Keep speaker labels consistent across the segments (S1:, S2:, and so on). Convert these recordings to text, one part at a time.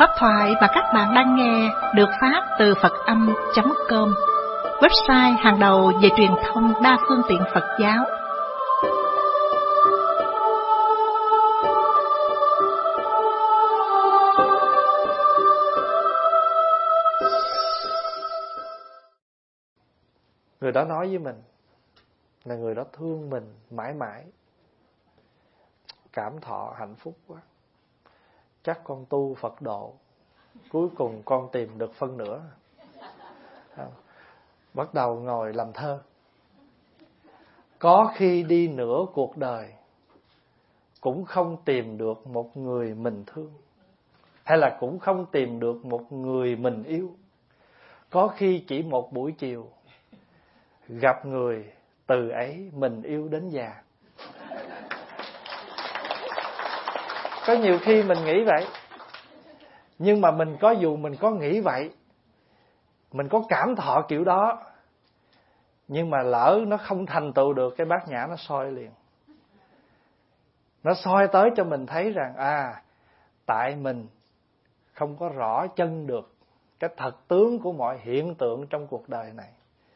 S1: Pháp thoại mà các bạn đang nghe được phát từ Phật-âm.com, website hàng đầu về truyền thông đa phương tiện Phật giáo.
S2: Người đó nói với mình là người đó thương mình mãi mãi. Cảm thọ hạnh phúc quá. Chắc con tu Phật độ, cuối cùng con tìm được phân nửa. Bắt đầu ngồi làm thơ. Có khi đi nửa cuộc đời cũng không tìm được một người mình thương, hay là cũng không tìm được một người mình yêu. Có khi chỉ một buổi chiều gặp người, từ ấy mình yêu đến già. Có nhiều khi mình nghĩ vậy, nhưng mà dù mình có nghĩ vậy, mình có cảm thọ kiểu đó, nhưng mà lỡ nó không thành tựu được, cái bát nhã nó soi liền. Nó soi tới cho mình thấy rằng tại mình không có rõ chân được cái thật tướng của mọi hiện tượng trong cuộc đời này.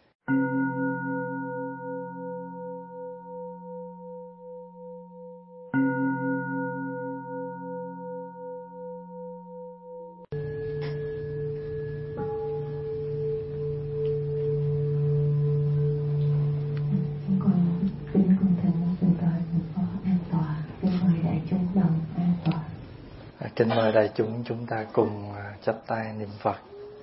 S2: Kính mời đại chúng ta cùng chắp tay niệm Phật.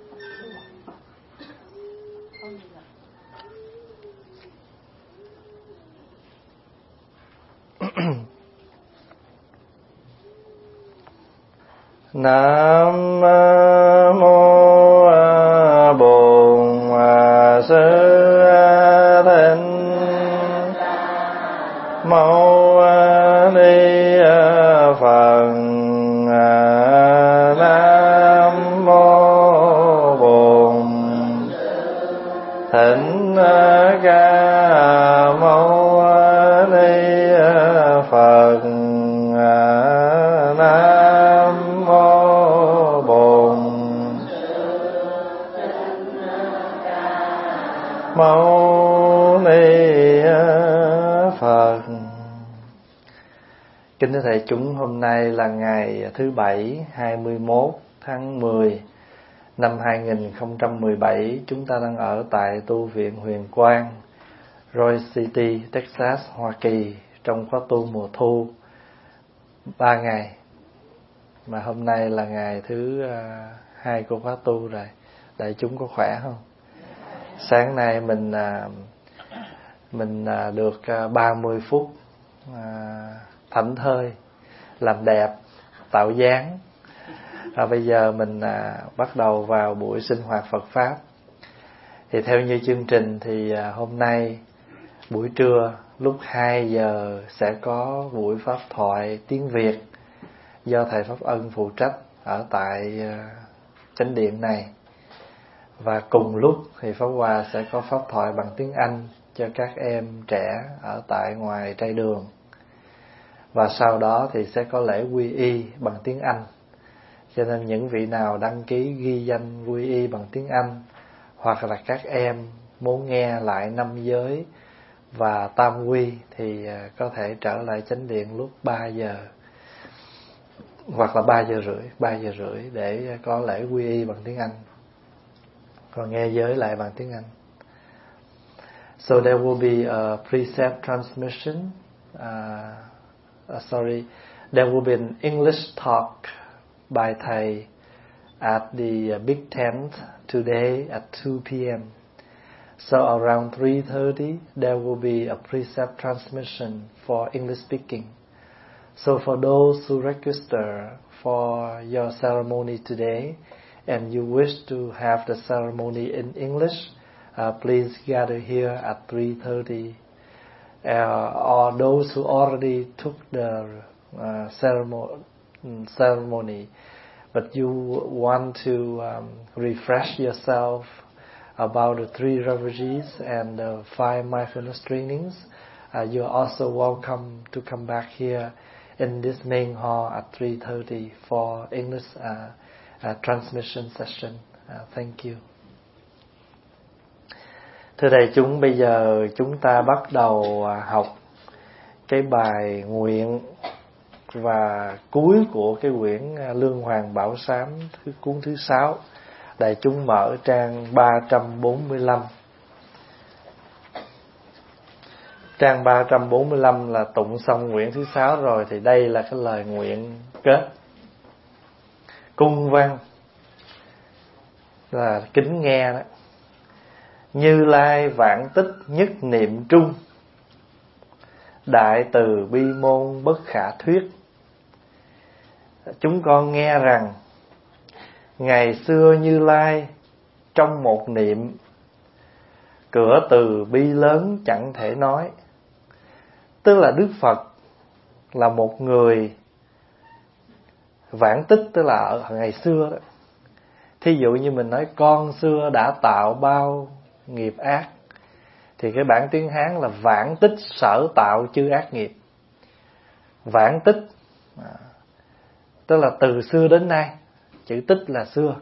S2: Nam mô Bổn Sư Thích Mâu Ni Phật. Nam mô Bổn Thích Ca Mâu Ni Phật. Nam mô Bổn Mâu Ni Phật. Kính thưa thầy chúng, hôm nay là ngày thứ Bảy 21 tháng 10 năm 2017. Chúng ta đang ở tại tu viện Huyền Quang, Royal City, Texas, Hoa Kỳ, trong khóa tu mùa thu 3 ngày. Mà hôm nay là ngày thứ 2 của khóa tu rồi. Đại chúng có khỏe không? Sáng nay mình được 30 phút thảnh thơi, làm đẹp, tạo dáng. Bây giờ mình bắt đầu vào buổi sinh hoạt Phật Pháp. Thì theo như chương trình thì hôm nay buổi trưa lúc 2 giờ sẽ có buổi Pháp thoại tiếng Việt do Thầy Pháp Ân phụ trách ở tại chánh điện này. Và cùng lúc thì Pháp Hòa sẽ có Pháp thoại bằng tiếng Anh cho các em trẻ ở tại ngoài trai đường. Và sau đó thì sẽ có lễ quy y bằng tiếng Anh. Cho nên những vị nào đăng ký ghi danh quy y bằng tiếng Anh, hoặc là các em muốn nghe lại 5 giới và tam quy, thì có thể trở lại chánh điện lúc 3 giờ hoặc là 3 giờ rưỡi để có lễ quy y bằng tiếng Anh, còn nghe giới lại bằng tiếng Anh. So there will be a precept transmission. There will be an English talk by Thầy at the Big Tent today at 2 p.m. So around 3:30 there will be a precept transmission for English speaking. So for those who register for your ceremony today and you wish to have the ceremony in English, please gather here at 3:30. Or those who already took the ceremony, but you want to refresh yourself about the 3 refugees and the 5 mindfulness trainings, you are also welcome to come back here in this main hall at 3:30 for English transmission session. Thank you. Thưa đại chúng, bây giờ chúng ta bắt đầu học cái bài nguyện và cuối của cái quyển Lương Hoàng Bảo Sám cuốn thứ 6. Đại chúng mở trang 345. Trang 345 là tụng xong nguyện thứ 6 rồi, thì đây là cái lời nguyện kết. Cung văn là kính nghe đó. Như Lai vạn tích nhất niệm trung, đại từ bi môn bất khả thuyết. Chúng con nghe rằng ngày xưa Như Lai trong một niệm, cửa từ bi lớn chẳng thể nói. Tức là Đức Phật là một người vãng tích, tức là ở ngày xưa đó. Thí dụ như mình nói con xưa đã tạo bao nghiệp ác, thì cái bản tiếng Hán là vãng tích sở tạo chư ác nghiệp. Vãng tích tức là từ xưa đến nay, chữ tích là xưa.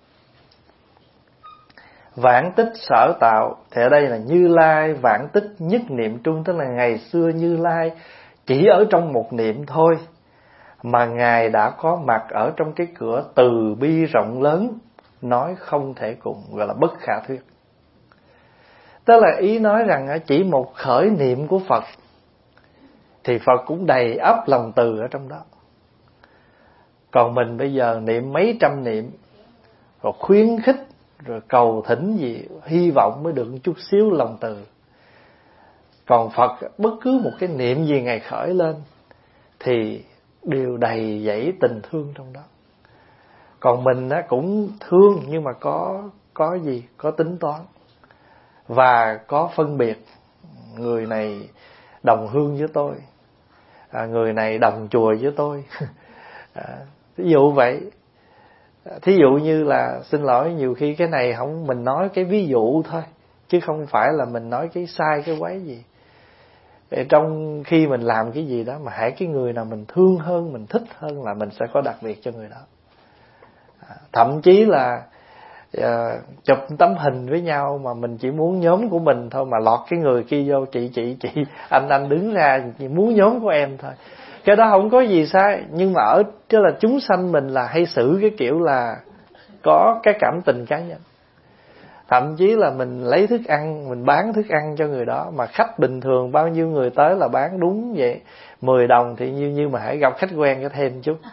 S2: Vãng tích sở tạo thì ở đây là Như Lai vãng tích nhất niệm trung, tức là ngày xưa Như Lai chỉ ở trong một niệm thôi mà Ngài đã có mặt ở trong cái cửa từ bi rộng lớn, nói không thể cùng, gọi là bất khả thuyết. Tức là ý nói rằng chỉ một khởi niệm của Phật thì Phật cũng đầy ắp lòng từ ở trong đó. Còn mình bây giờ niệm mấy trăm niệm, rồi khuyến khích, rồi cầu thỉnh gì, hy vọng mới được một chút xíu lòng từ. Còn Phật bất cứ một cái niệm gì Ngài khởi lên thì đều đầy dẫy tình thương trong đó. Còn mình cũng thương nhưng mà có gì? Có tính toán và có phân biệt. Người này đồng hương với tôi, người này đồng chùa với tôi. Ví dụ vậy. Thí dụ như là, xin lỗi, nhiều khi cái này không, mình nói cái ví dụ thôi, chứ không phải là mình nói cái sai cái quái gì. Trong khi mình làm cái gì đó mà hãy cái người nào mình thương hơn, mình thích hơn là mình sẽ có đặc biệt cho người đó. Thậm chí là chụp tấm hình với nhau mà mình chỉ muốn nhóm của mình thôi, mà lọt cái người kia vô, chị anh đứng ra, chỉ muốn nhóm của em thôi. Cái đó không có gì sai, nhưng mà ở chứ là chúng sanh mình là hay xử cái kiểu là có cái cảm tình cá nhân. Thậm chí là mình lấy thức ăn, mình bán thức ăn cho người đó, mà khách bình thường bao nhiêu người tới là bán đúng vậy, 10 đồng thì như mà hãy gặp khách quen cái thêm chút.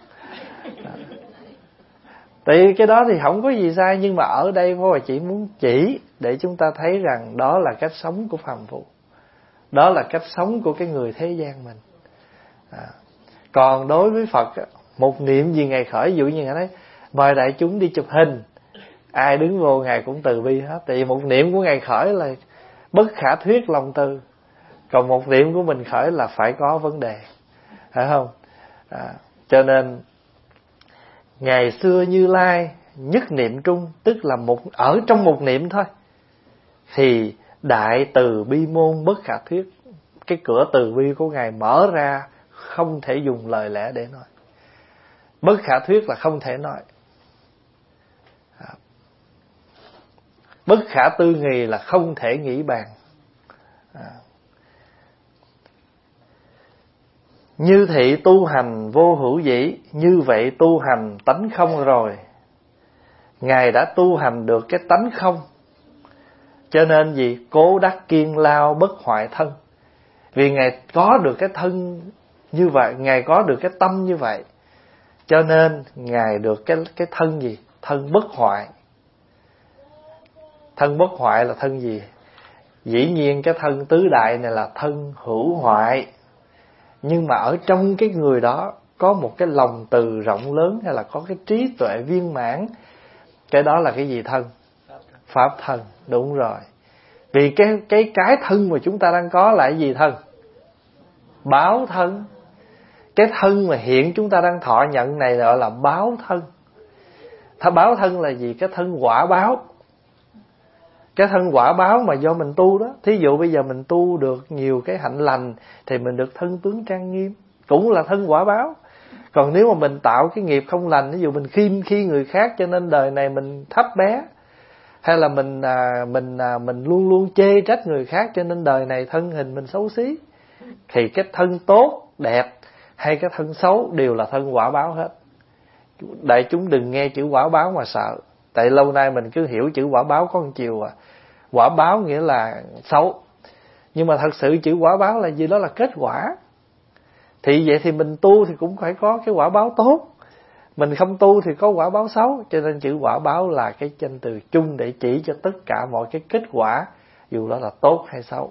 S2: Thì cái đó thì không có gì sai, nhưng mà ở đây Pháp Hòa chỉ muốn chỉ để chúng ta thấy rằng đó là cách sống của phàm phu, đó là cách sống của cái người thế gian mình. Còn đối với Phật, một niệm gì Ngài khởi, ví dụ như Ngài nói mời đại chúng đi chụp hình, ai đứng vô Ngài cũng từ bi hết. Tại vì một niệm của Ngài khởi là bất khả thuyết lòng từ, còn một niệm của mình khởi là phải có vấn đề, phải không? Cho nên ngày xưa Như Lai nhất niệm trung, tức là ở trong một niệm thôi, thì đại từ bi môn bất khả thuyết. Cái cửa từ bi của Ngài mở ra không thể dùng lời lẽ để nói. Bất khả thuyết là không thể nói. Bất khả tư nghì là không thể nghĩ bàn. Như thị tu hành vô hữu dĩ, như vậy tu hành tánh không rồi. Ngài đã tu hành được cái tánh không, cho nên gì? Cố đắc kiên lao bất hoại thân. Vì Ngài có được cái thân như vậy, Ngài có được cái tâm như vậy, cho nên Ngài được cái thân gì? Thân bất hoại. Thân bất hoại là thân gì? Dĩ nhiên cái thân tứ đại này là thân hữu hoại, nhưng mà ở trong cái người đó có một cái lòng từ rộng lớn, hay là có cái trí tuệ viên mãn. Cái đó là cái gì thân? Pháp thân. Đúng rồi. Vì cái thân mà chúng ta đang có là cái gì thân? Báo thân. Cái thân mà hiện chúng ta đang thọ nhận này gọi là báo thân. Báo thân là gì? Cái thân quả báo. Cái thân quả báo mà do mình tu đó. Thí dụ bây giờ mình tu được nhiều cái hạnh lành thì mình được thân tướng trang nghiêm, cũng là thân quả báo. Còn nếu mà mình tạo cái nghiệp không lành, ví dụ mình khiêm khi người khác cho nên đời này mình thấp bé, hay là mình luôn luôn chê trách người khác cho nên đời này thân hình mình xấu xí, thì cái thân tốt đẹp hay cái thân xấu đều là thân quả báo hết. Đại chúng đừng nghe chữ quả báo mà sợ. Tại lâu nay mình cứ hiểu chữ quả báo có một chiều à. Quả báo nghĩa là xấu, nhưng mà thật sự chữ quả báo là gì? Đó là kết quả. Thì vậy thì mình tu thì cũng phải có cái quả báo tốt, mình không tu thì có quả báo xấu. Cho nên chữ quả báo là cái danh từ chung để chỉ cho tất cả mọi cái kết quả, dù đó là tốt hay xấu.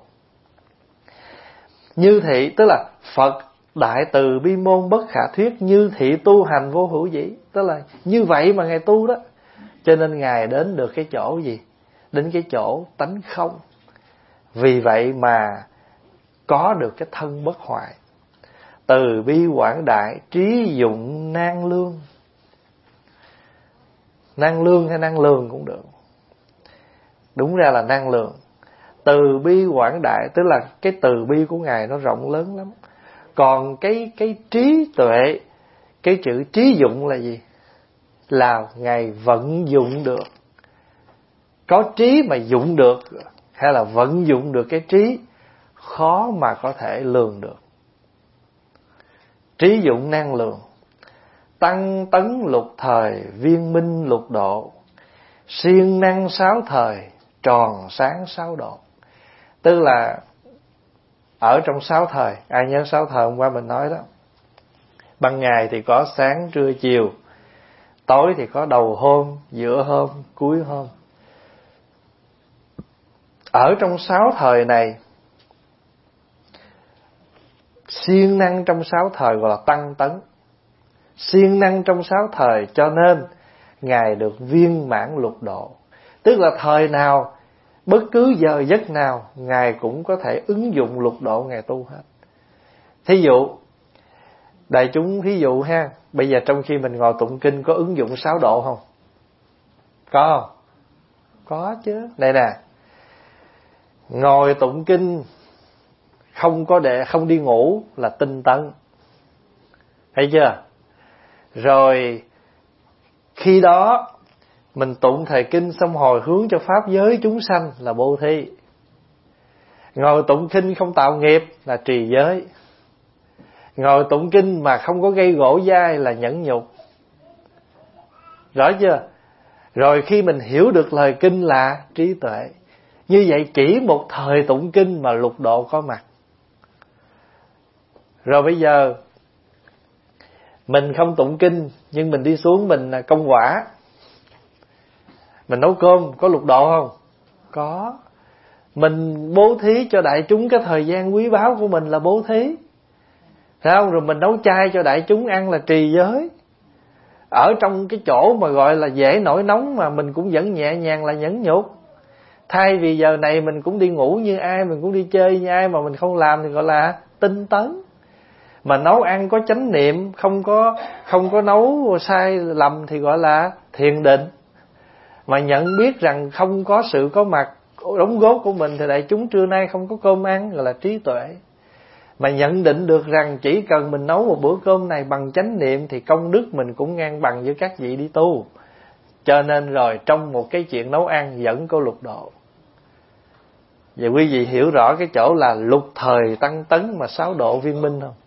S2: Như thị tức là Phật đại từ bi môn bất khả thuyết, như thị tu hành vô hữu dĩ. Tức là như vậy mà Ngài tu đó. Cho nên Ngài đến được cái chỗ gì? Đến cái chỗ tánh không. Vì vậy mà có được cái thân bất hoại. Từ bi quảng đại, trí dụng nan lương. Năng lương hay năng lường cũng được. Đúng ra là năng lượng. Từ bi quảng đại tức là cái từ bi của Ngài nó rộng lớn lắm. Còn cái trí tuệ, cái chữ trí dụng là gì? Là Ngài vận dụng được. Có trí mà dụng được, hay là vận dụng được cái trí, khó mà có thể lường được. Trí dụng năng lượng. Tăng tấn lục thời, viên minh lục độ, siêng năng sáu thời, tròn sáng sáu độ. Tức là ở trong sáu thời. Ai nhớ sáu thời hôm qua mình nói đó? Ban ngày thì có sáng trưa chiều, tối thì có đầu hôm, giữa hôm, cuối hôm. Ở trong sáu thời này, siêng năng trong sáu thời gọi là tăng tấn. Siêng năng trong sáu thời cho nên Ngài được viên mãn lục độ. Tức là thời nào, bất cứ giờ giấc nào, Ngài cũng có thể ứng dụng lục độ Ngài tu hết. Thí dụ, đại chúng thí dụ ha, bây giờ trong khi mình ngồi tụng kinh có ứng dụng sáu độ không? Có không? Có chứ. Đây nè, ngồi tụng kinh không đi ngủ là tinh tấn. Thấy chưa? Rồi khi đó mình tụng thời kinh xong hồi hướng cho pháp giới chúng sanh là bố thí. Ngồi tụng kinh không tạo nghiệp là trì giới. Ngồi tụng kinh mà không có gây gổ dai là nhẫn nhục. Rõ chưa? Rồi khi mình hiểu được lời kinh là trí tuệ. Như vậy chỉ một thời tụng kinh mà lục độ có mặt. Rồi bây giờ mình không tụng kinh, nhưng mình đi xuống mình công quả, mình nấu cơm, có lục độ không? Có. Mình bố thí cho đại chúng cái thời gian quý báu của mình là bố thí, thấy không? Rồi mình nấu chay cho đại chúng ăn là trì giới. Ở trong cái chỗ mà gọi là dễ nổi nóng mà mình cũng vẫn nhẹ nhàng là nhẫn nhục. Thay vì giờ này mình cũng đi ngủ như ai, mình cũng đi chơi như ai, mà mình không làm thì gọi là tinh tấn. Mà nấu ăn có chánh niệm, không có nấu sai lầm thì gọi là thiền định. Mà nhận biết rằng không có sự có mặt đóng góp của mình thì đại chúng trưa nay không có cơm ăn, gọi là trí tuệ. Mà nhận định được rằng chỉ cần mình nấu một bữa cơm này bằng chánh niệm thì công đức mình cũng ngang bằng với các vị đi tu. Cho nên rồi trong một cái chuyện nấu ăn vẫn có lục độ. Vậy quý vị hiểu rõ cái chỗ là lục thời tăng tấn mà sáu độ viên minh không?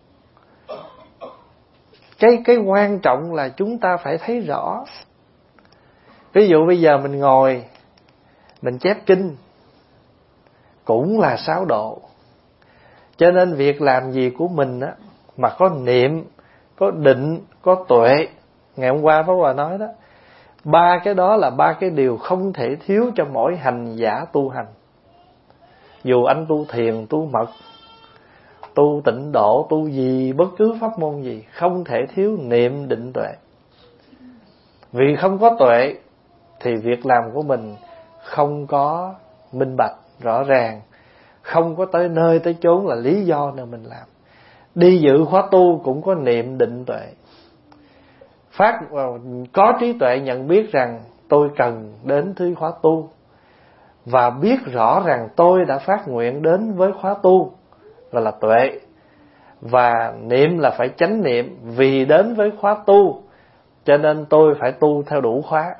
S2: Cái quan trọng là chúng ta phải thấy rõ. Ví dụ bây giờ mình ngồi mình chép kinh cũng là sáu độ. Cho nên việc làm gì của mình á mà có niệm, có định, có tuệ, ngày hôm qua Pháp Hòa nói đó, ba cái đó là ba cái điều không thể thiếu cho mỗi hành giả tu hành. Dù anh tu thiền, tu mật, tu tịnh độ, tu gì, bất cứ pháp môn gì, không thể thiếu niệm, định, tuệ. Vì không có tuệ thì việc làm của mình không có minh bạch, rõ ràng, không có tới nơi tới chốn là lý do nào mình làm. Đi dự khóa tu cũng có niệm, định, tuệ. Có trí tuệ nhận biết rằng tôi cần đến thứ khóa tu, và biết rõ rằng tôi đã phát nguyện đến với khóa tu, gọi là tuệ. Và niệm là phải chánh niệm, vì đến với khóa tu cho nên tôi phải tu theo đủ khóa.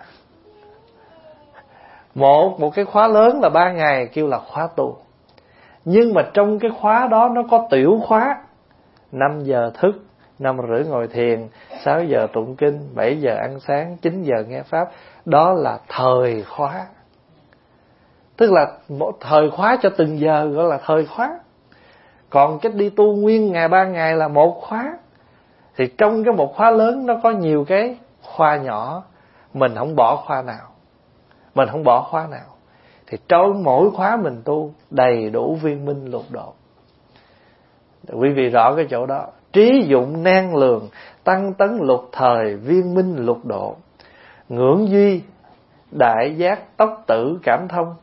S2: Một cái khóa lớn là 3 ngày kêu là khóa tu. Nhưng mà trong cái khóa đó nó có tiểu khóa. 5 giờ thức, 5 rưỡi ngồi thiền, 6 giờ tụng kinh, 7 giờ ăn sáng, 9 giờ nghe pháp. Đó là thời khóa. Tức là một thời khóa cho từng giờ gọi là thời khóa. Còn cái đi tu nguyên ngày 3 ngày là một khóa. Thì trong cái một khóa lớn nó có nhiều cái khoa nhỏ, mình không bỏ khoa nào. Mình không bỏ khóa nào. Thì trong mỗi khóa mình tu đầy đủ viên minh lục độ. Quý vị rõ cái chỗ đó. Trí dụng nan lường, tăng tấn lục thời, viên minh lục độ. Ngưỡng duy, đại giác, tốc tử, cảm thông.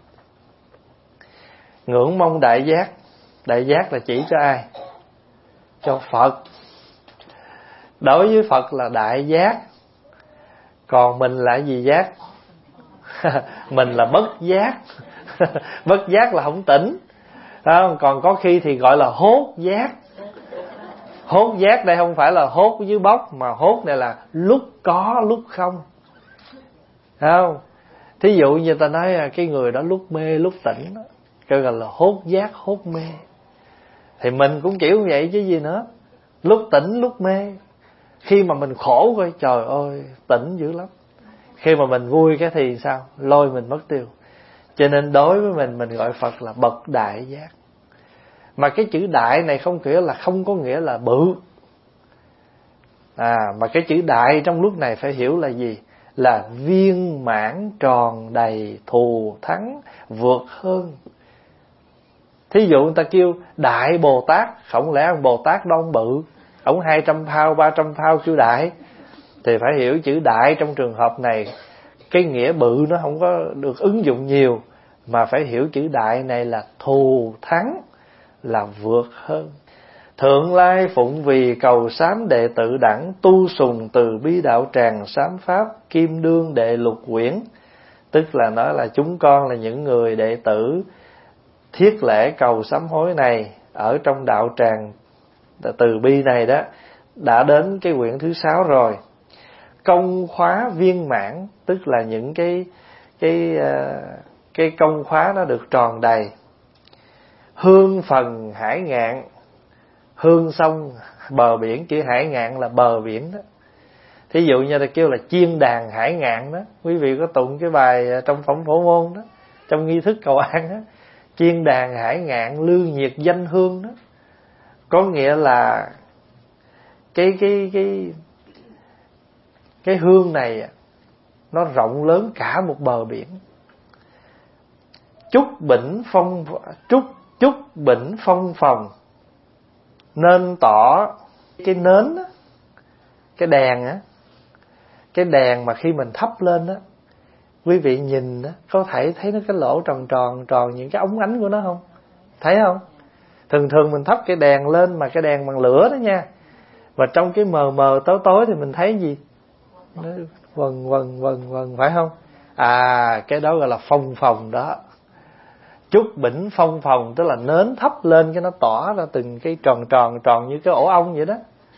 S2: Ngưỡng mong đại giác. Đại giác là chỉ cho ai? Cho Phật. Đối với Phật là đại giác. Còn mình là gì giác? Mình là bất giác. Bất giác là không tỉnh. Còn có khi thì gọi là hốt giác. Hốt giác đây không phải là hốt dưới bốc, mà hốt này là lúc có lúc không. Không? Thí dụ như ta nói cái người đó lúc mê lúc tỉnh đó, cái gọi là hốt giác hốt mê. Thì mình cũng kiểu vậy chứ gì nữa. Lúc tỉnh lúc mê. Khi mà mình khổ coi trời ơi tỉnh dữ lắm. Khi mà mình vui cái thì sao? Lôi mình mất tiêu. Cho nên đối với mình gọi Phật là bậc đại giác. Mà cái chữ đại này không có nghĩa là bự. Mà cái chữ đại trong lúc này phải hiểu là gì? Là viên mãn tròn đầy, thù thắng, vượt hơn. Thí dụ người ta kêu Đại Bồ Tát, không lẽ ông Bồ Tát đâu ông bự, ông 200 phao 300 phao kêu đại. Thì phải hiểu chữ đại trong trường hợp này, cái nghĩa bự nó không có được ứng dụng nhiều, mà phải hiểu chữ đại này là thù thắng, là vượt hơn. Thượng lai phụng vì cầu sám đệ tử đẳng, tu sùng từ bi đạo tràng sám pháp, kim đương đệ lục quyển. Tức là nói là chúng con là những người đệ tử thiết lễ cầu sám hối này ở trong đạo tràng từ bi này đó, đã đến cái quyển thứ 6 rồi. Công khóa viên mãn, tức là những cái công khóa nó được tròn đầy. Hương phần hải ngạn, hương sông bờ biển, chữ hải ngạn là bờ biển đó. Thí dụ như là kêu là chiên đàn hải ngạn đó, quý vị có tụng cái bài trong phẩm phổ môn đó, trong nghi thức cầu an đó, chiên đàn hải ngạn lưu nhiệt danh hương đó. Có nghĩa là cái hương này nó rộng lớn cả một bờ biển. Chúc bỉnh phong phòng, nên tỏ cái nến á, cái đèn á, cái đèn mà khi mình thắp lên á, quý vị nhìn á, có thể thấy nó cái lỗ tròn những cái ống ánh của nó không? Thấy không? Thường mình thắp cái đèn lên mà cái đèn bằng lửa đó nha, và trong cái mờ tối thì mình thấy gì? Nó vần phải không? Cái đó gọi là phong phòng đó. Chúc bỉnh phong phòng tức là nến thắp lên cái nó tỏa ra từng cái tròn như cái ổ ong vậy đó.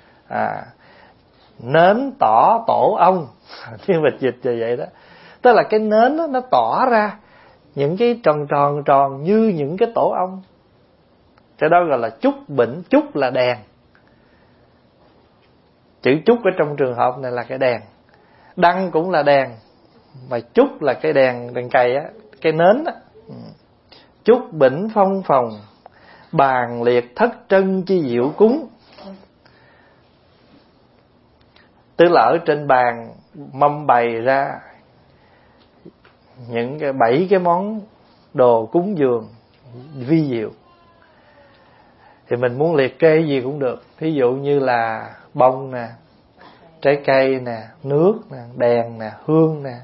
S2: Nến tỏ tổ ong, tiếng Việt dịch là vậy đó. Tức là cái nến đó, nó tỏa ra những cái tròn như những cái tổ ong. Cái đó gọi là chúc bỉnh. Chúc là đèn. Chữ chúc ở trong trường hợp này là cái đèn. Đăng cũng là đèn, mà chúc là cái đèn cày á, cái nến á. Chúc bỉnh phong phòng, bàn liệt thất trân chi diệu cúng. Tức là ở trên bàn mâm bày ra những cái 7 cái món đồ cúng dường vi diệu. Thì mình muốn liệt kê gì cũng được. Ví dụ như là bông nè, trái cây nè, nước nè, đèn nè, hương nè.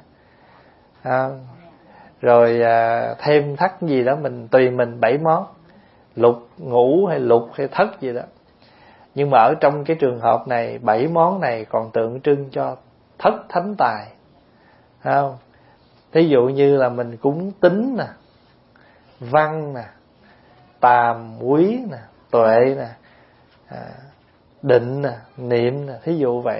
S2: Rồi thêm thắt gì đó, mình tùy mình 7 món. Lục, ngũ hay lục hay thất gì đó. Nhưng mà ở trong cái trường hợp này 7 món này còn tượng trưng cho thất thánh tài. Không? Thí dụ như là mình cúng tính nè, văn nè, tàm quý nè, tuệ nè. định niệm thí dụ vậy.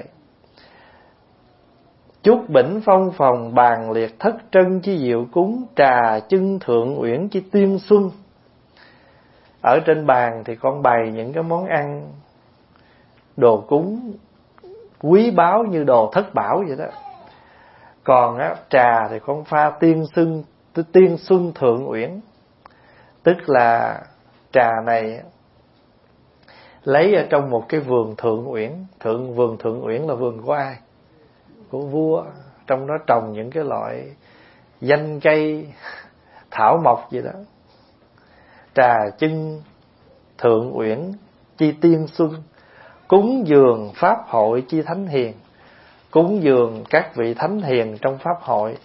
S2: Chúc bỉnh phong phòng bàn liệt thất trân chi diệu cúng, trà chưng thượng uyển chi tuyên xuân. Ở trên bàn thì con bày những cái món ăn, đồ cúng quý báu như đồ thất bảo vậy đó. Còn trà thì con pha tiên xuân thượng uyển, tức là trà này lấy ở trong một cái vườn thượng uyển. Vườn thượng uyển là vườn của ai? Của vua. Trong đó trồng những cái loại danh cây thảo mộc gì đó. Trà chưng thượng uyển chi tiên xuân, cúng dường pháp hội chi thánh hiền. Cúng dường các vị thánh hiền trong pháp hội.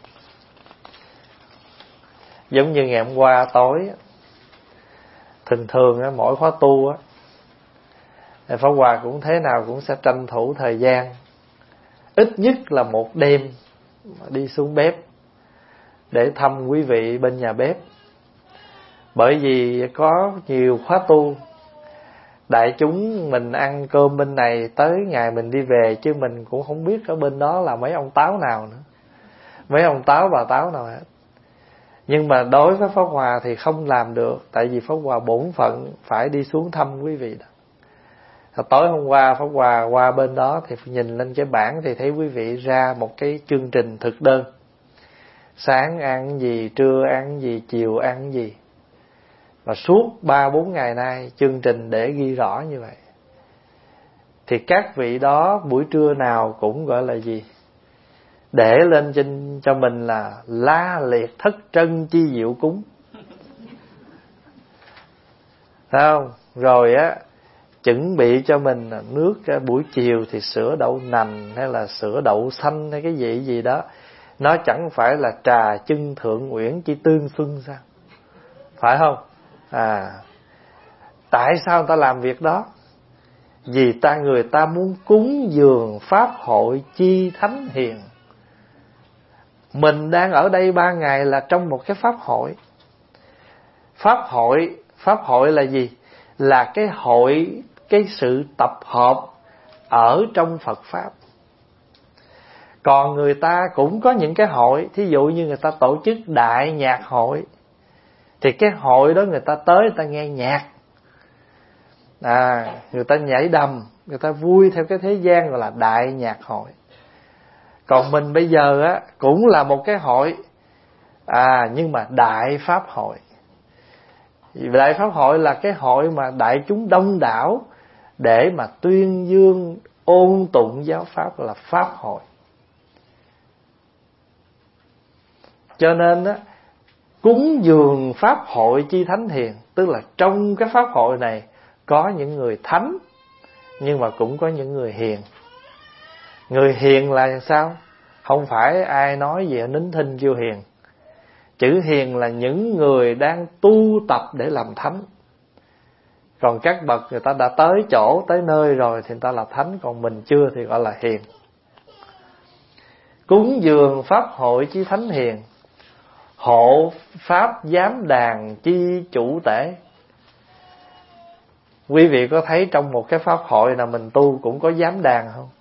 S2: Giống như ngày hôm qua tối, thường mỗi khóa tu Pháp Hòa cũng thế nào cũng sẽ tranh thủ thời gian ít nhất là một đêm đi xuống bếp để thăm quý vị bên nhà bếp. Bởi vì có nhiều khóa tu, đại chúng mình ăn cơm bên này tới ngày mình đi về, chứ mình cũng không biết ở bên đó là mấy ông táo nào nữa, mấy ông táo bà táo nào hết. Nhưng mà đối với Pháp Hòa thì không làm được, tại vì Pháp Hòa bổn phận phải đi xuống thăm quý vị đó. Tối hôm qua Pháp Hòa qua bên đó thì nhìn lên cái bảng thì thấy quý vị ra một cái chương trình thực đơn. Sáng ăn gì, trưa ăn gì, chiều ăn gì. Và suốt 3-4 ngày nay chương trình để ghi rõ như vậy. Thì các vị đó buổi trưa nào cũng gọi là gì? Để lên trên cho mình là la liệt thất trân chi diệu cúng. Thấy không? Rồi chuẩn bị cho mình nước buổi chiều thì sữa đậu nành hay là sữa đậu xanh hay cái gì đó. Nó chẳng phải là trà chưng thượng uyển chi tương xuân sao? Phải không? Tại sao người ta làm việc đó? Vì người ta muốn cúng dường pháp hội chi thánh hiền. Mình đang ở đây 3 ngày là trong một cái pháp hội. Pháp hội là gì? Là cái hội, cái sự tập hợp ở trong Phật Pháp. Còn người ta cũng có những cái hội, thí dụ như người ta tổ chức đại nhạc hội, thì cái hội đó người ta tới người ta nghe nhạc, người ta nhảy đầm, người ta vui theo cái thế gian, gọi là đại nhạc hội. Còn mình bây giờ cũng là một cái hội, nhưng mà đại pháp hội. Đại pháp hội là cái hội mà đại chúng đông đảo để mà tuyên dương ôn tụng giáo pháp, là pháp hội. Cho nên cúng dường pháp hội chi thánh hiền, tức là trong cái pháp hội này có những người thánh, nhưng mà cũng có những người hiền. Người hiền là sao? Không phải ai nói gì nín thinh kêu hiền. Chữ hiền là những người đang tu tập để làm thánh. Còn các bậc người ta đã tới chỗ, tới nơi rồi thì người ta là thánh, còn mình chưa thì gọi là hiền. Cúng dường pháp hội chi thánh hiền, hộ pháp giám đàn chi chủ tể. Quý vị có thấy trong một cái pháp hội nào mình tu cũng có giám đàn không?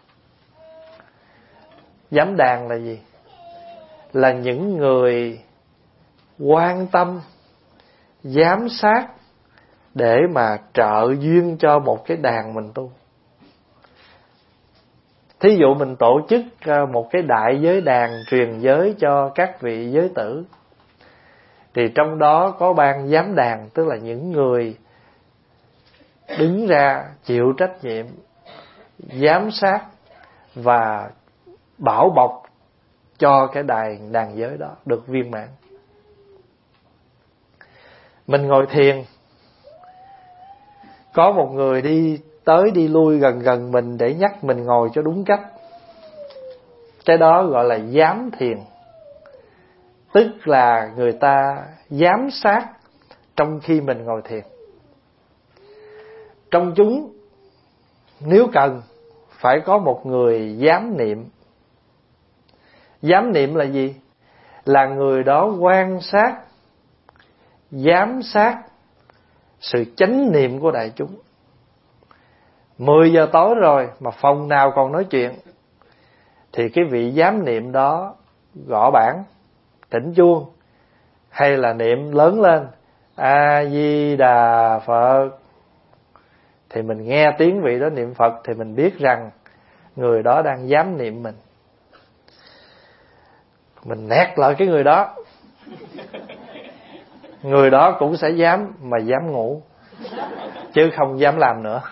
S2: Giám đàn là gì? Là những người quan tâm, giám sát để mà trợ duyên cho một cái đàn mình tu. Thí dụ mình tổ chức một cái đại giới đàn truyền giới cho các vị giới tử, thì trong đó có ban giám đàn, tức là những người đứng ra chịu trách nhiệm giám sát và bảo bọc cho cái đàn giới đó được viên mãn. Mình ngồi thiền, có một người đi tới đi lui gần mình để nhắc mình ngồi cho đúng cách. Cái đó gọi là giám thiền. Tức là người ta giám sát trong khi mình ngồi thiền. Trong chúng, nếu cần, phải có một người giám niệm. Giám niệm là gì? Là người đó quan sát, giám sát sự chánh niệm của đại chúng. 10 giờ tối rồi mà phòng nào còn nói chuyện, thì cái vị giám niệm đó gõ bảng, thỉnh chuông, hay là niệm lớn lên A Di Đà Phật, thì mình nghe tiếng vị đó niệm Phật thì mình biết rằng người đó đang giám niệm mình. Mình nét lại cái người đó, người đó cũng sẽ dám, mà dám ngủ chứ không dám làm nữa.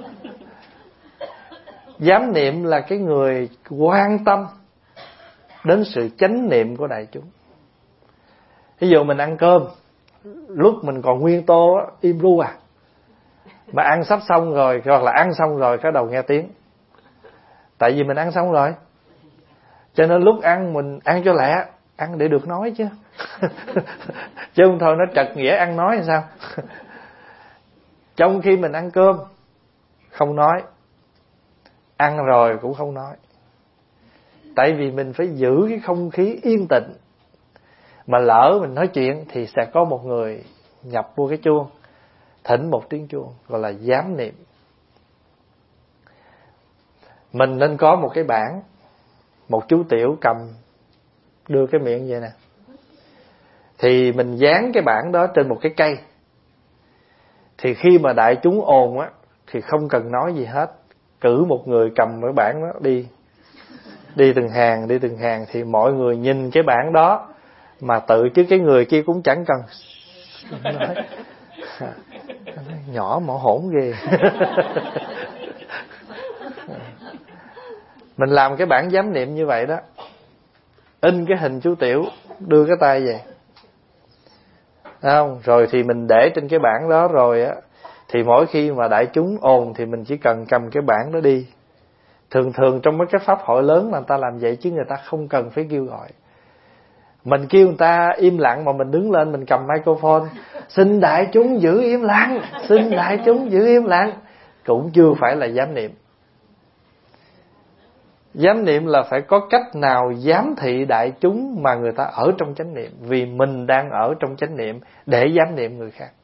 S2: Giám niệm là cái người quan tâm đến sự chánh niệm của đại chúng. Ví dụ mình ăn cơm, lúc mình còn nguyên tô á, im ru à, mà ăn sắp xong rồi, hoặc là ăn xong rồi cái đầu nghe tiếng. Tại vì mình ăn xong rồi, cho nên lúc ăn mình ăn cho lẹ, ăn để được nói chứ. Chứ không thôi nó trật nghĩa ăn nói hay sao. Trong khi mình ăn cơm không nói, ăn rồi cũng không nói. Tại vì mình phải giữ cái không khí yên tĩnh. Mà lỡ mình nói chuyện thì sẽ có một người nhập vô cái chuông, thỉnh một tiếng chuông, gọi là giám niệm. Mình nên có một cái bảng, một chú tiểu cầm đưa cái miệng vậy nè, thì mình dán cái bảng đó trên một cái cây. Thì khi mà đại chúng ồn á, thì không cần nói gì hết, cử một người cầm cái bảng đó đi từng hàng, thì mọi người nhìn cái bảng đó mà tự, chứ cái người kia cũng chẳng cần nói. Nhỏ mỏ hổn ghê. Mình làm cái bảng giám niệm như vậy đó, in cái hình chú tiểu, đưa cái tay về, không? Rồi thì mình để trên cái bảng đó rồi á, thì mỗi khi mà đại chúng ồn thì mình chỉ cần cầm cái bảng đó đi. Thường trong mấy cái pháp hội lớn mà người ta làm vậy, chứ người ta không cần phải kêu gọi. Mình kêu người ta im lặng mà mình đứng lên mình cầm microphone, xin đại chúng giữ im lặng, xin đại chúng giữ im lặng, cũng chưa phải là giám niệm. Giám niệm là phải có cách nào giám thị đại chúng mà người ta ở trong chánh niệm, vì mình đang ở trong chánh niệm để giám niệm người khác.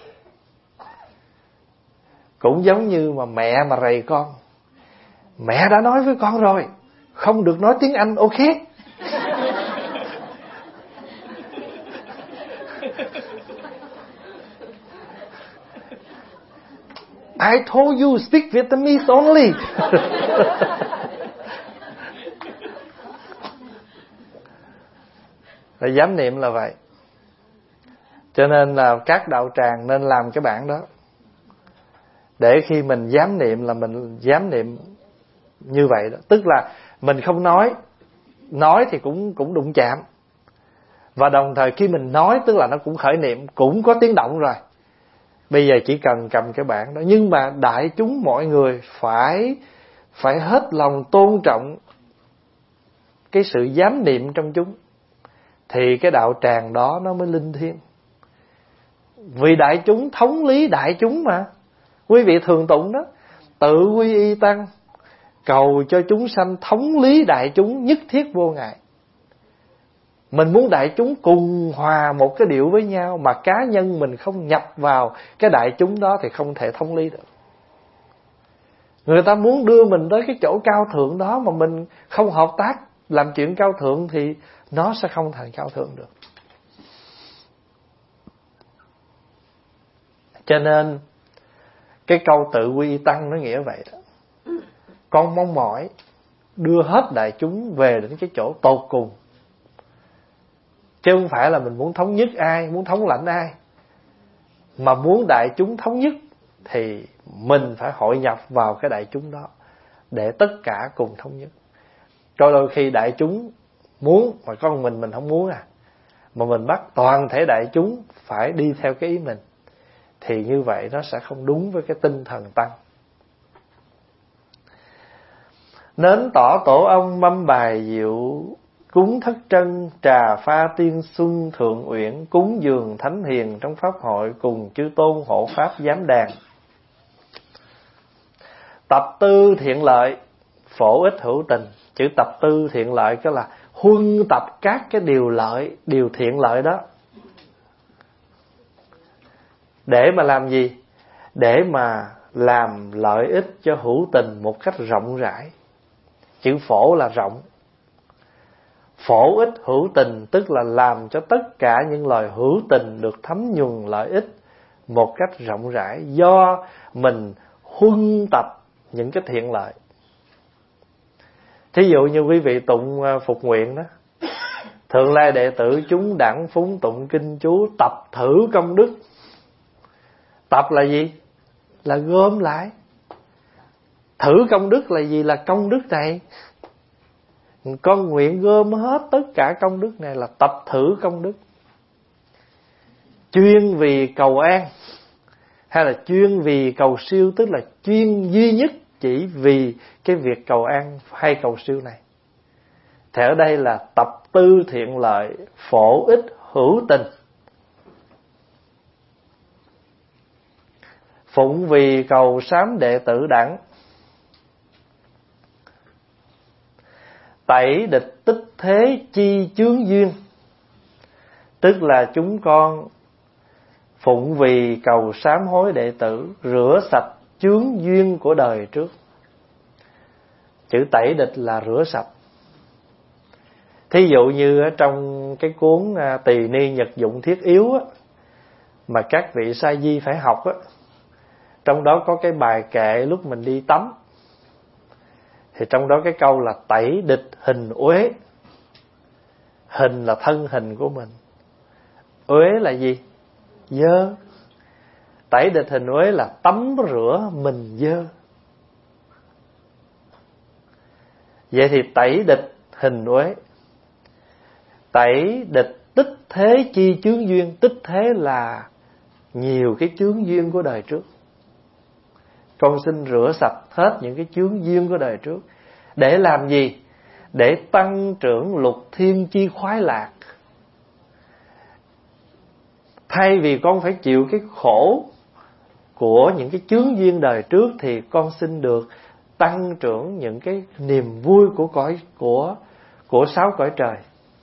S2: Cũng giống như mà mẹ mà rầy con, mẹ đã nói với con rồi, không được nói tiếng Anh, ok? I told you speak Vietnamese only. Là giám niệm là vậy. Cho nên là các đạo tràng nên làm cái bảng đó, để khi mình giám niệm là mình giám niệm như vậy đó. Tức là mình không nói thì cũng đụng chạm. Và đồng thời khi mình nói tức là nó cũng khởi niệm, cũng có tiếng động rồi. Bây giờ chỉ cần cầm cái bảng đó. Nhưng mà đại chúng mọi người phải hết lòng tôn trọng cái sự giám niệm trong chúng, thì cái đạo tràng đó nó mới linh thiêng. Vì đại chúng thống lý đại chúng mà. Quý vị thường tụng đó, tự quy y tăng, cầu cho chúng sanh thống lý đại chúng nhất thiết vô ngại. Mình muốn đại chúng cùng hòa một cái điệu với nhau, mà cá nhân mình không nhập vào cái đại chúng đó thì không thể thống lý được. Người ta muốn đưa mình tới cái chỗ cao thượng đó mà mình không hợp tác làm chuyện cao thượng thì nó sẽ không thành cao thượng được. Cho nên cái câu tự quy tăng nó nghĩa vậy đó. Con mong mỏi đưa hết đại chúng về đến cái chỗ tột cùng, chứ không phải là mình muốn thống nhất ai, muốn thống lãnh ai. Mà muốn đại chúng thống nhất thì mình phải hội nhập vào cái đại chúng đó, để tất cả cùng thống nhất. Cho đôi khi đại chúng muốn mà con mình không muốn mà mình bắt toàn thể đại chúng phải đi theo cái ý mình, thì như vậy nó sẽ không đúng với cái tinh thần tăng. Nến tỏ tổ ông mâm bài diệu, cúng thất trân trà pha tiên xuân thượng uyển, cúng dường thánh hiền trong pháp hội, cùng chư tôn hộ pháp giám đàn. Tập tư thiện lợi, phổ ích hữu tình. Chữ tập tư thiện lợi cái là huân tập các cái điều lợi, điều thiện lợi đó. Để mà làm gì? Để mà làm lợi ích cho hữu tình một cách rộng rãi. Chữ phổ là rộng. Phổ ích hữu tình tức là làm cho tất cả những loài hữu tình được thấm nhuần lợi ích một cách rộng rãi, do mình huân tập những cái thiện lợi. Thí dụ như quý vị tụng phục nguyện đó, Thượng lai đệ tử chúng đẳng phúng tụng kinh chú, tập thử công đức. Tập là gì? Là gom lại. Thử công đức là gì? Là công đức này. Con nguyện gom hết tất cả công đức này là tập thử công đức. Chuyên vì cầu an hay là chuyên vì cầu siêu, tức là chuyên duy nhất chỉ vì cái việc cầu an hay cầu siêu này. Thì ở đây là tập tư thiện lợi, phổ ích hữu tình. Phụng vì cầu sám đệ tử đẳng, tẩy địch tích thế chi chướng duyên. Tức là chúng con phụng vì cầu sám hối đệ tử, rửa sạch chướng duyên của đời trước. Chữ tẩy địch là rửa sạch. Thí dụ như ở trong cái cuốn Tỳ Ni Nhật Dụng Thiết Yếu á, mà các vị sa di phải học á, trong đó có cái bài kệ lúc mình đi tắm. Thì trong đó cái câu là tẩy địch hình uế. Hình là thân hình của mình, uế là gì? Dơ. Tẩy địch hình uế là tắm rửa mình dơ. Vậy thì tẩy địch hình uế, tẩy địch tích thế chi chướng duyên. Tích thế là nhiều cái chướng duyên của đời trước. Con xin rửa sạch hết những cái chướng duyên của đời trước. Để làm gì? Để tăng trưởng lục thiên chi khoái lạc. Thay vì con phải chịu cái khổ của những cái chướng duyên đời trước, thì con xin được tăng trưởng những cái niềm vui của sáu cõi trời.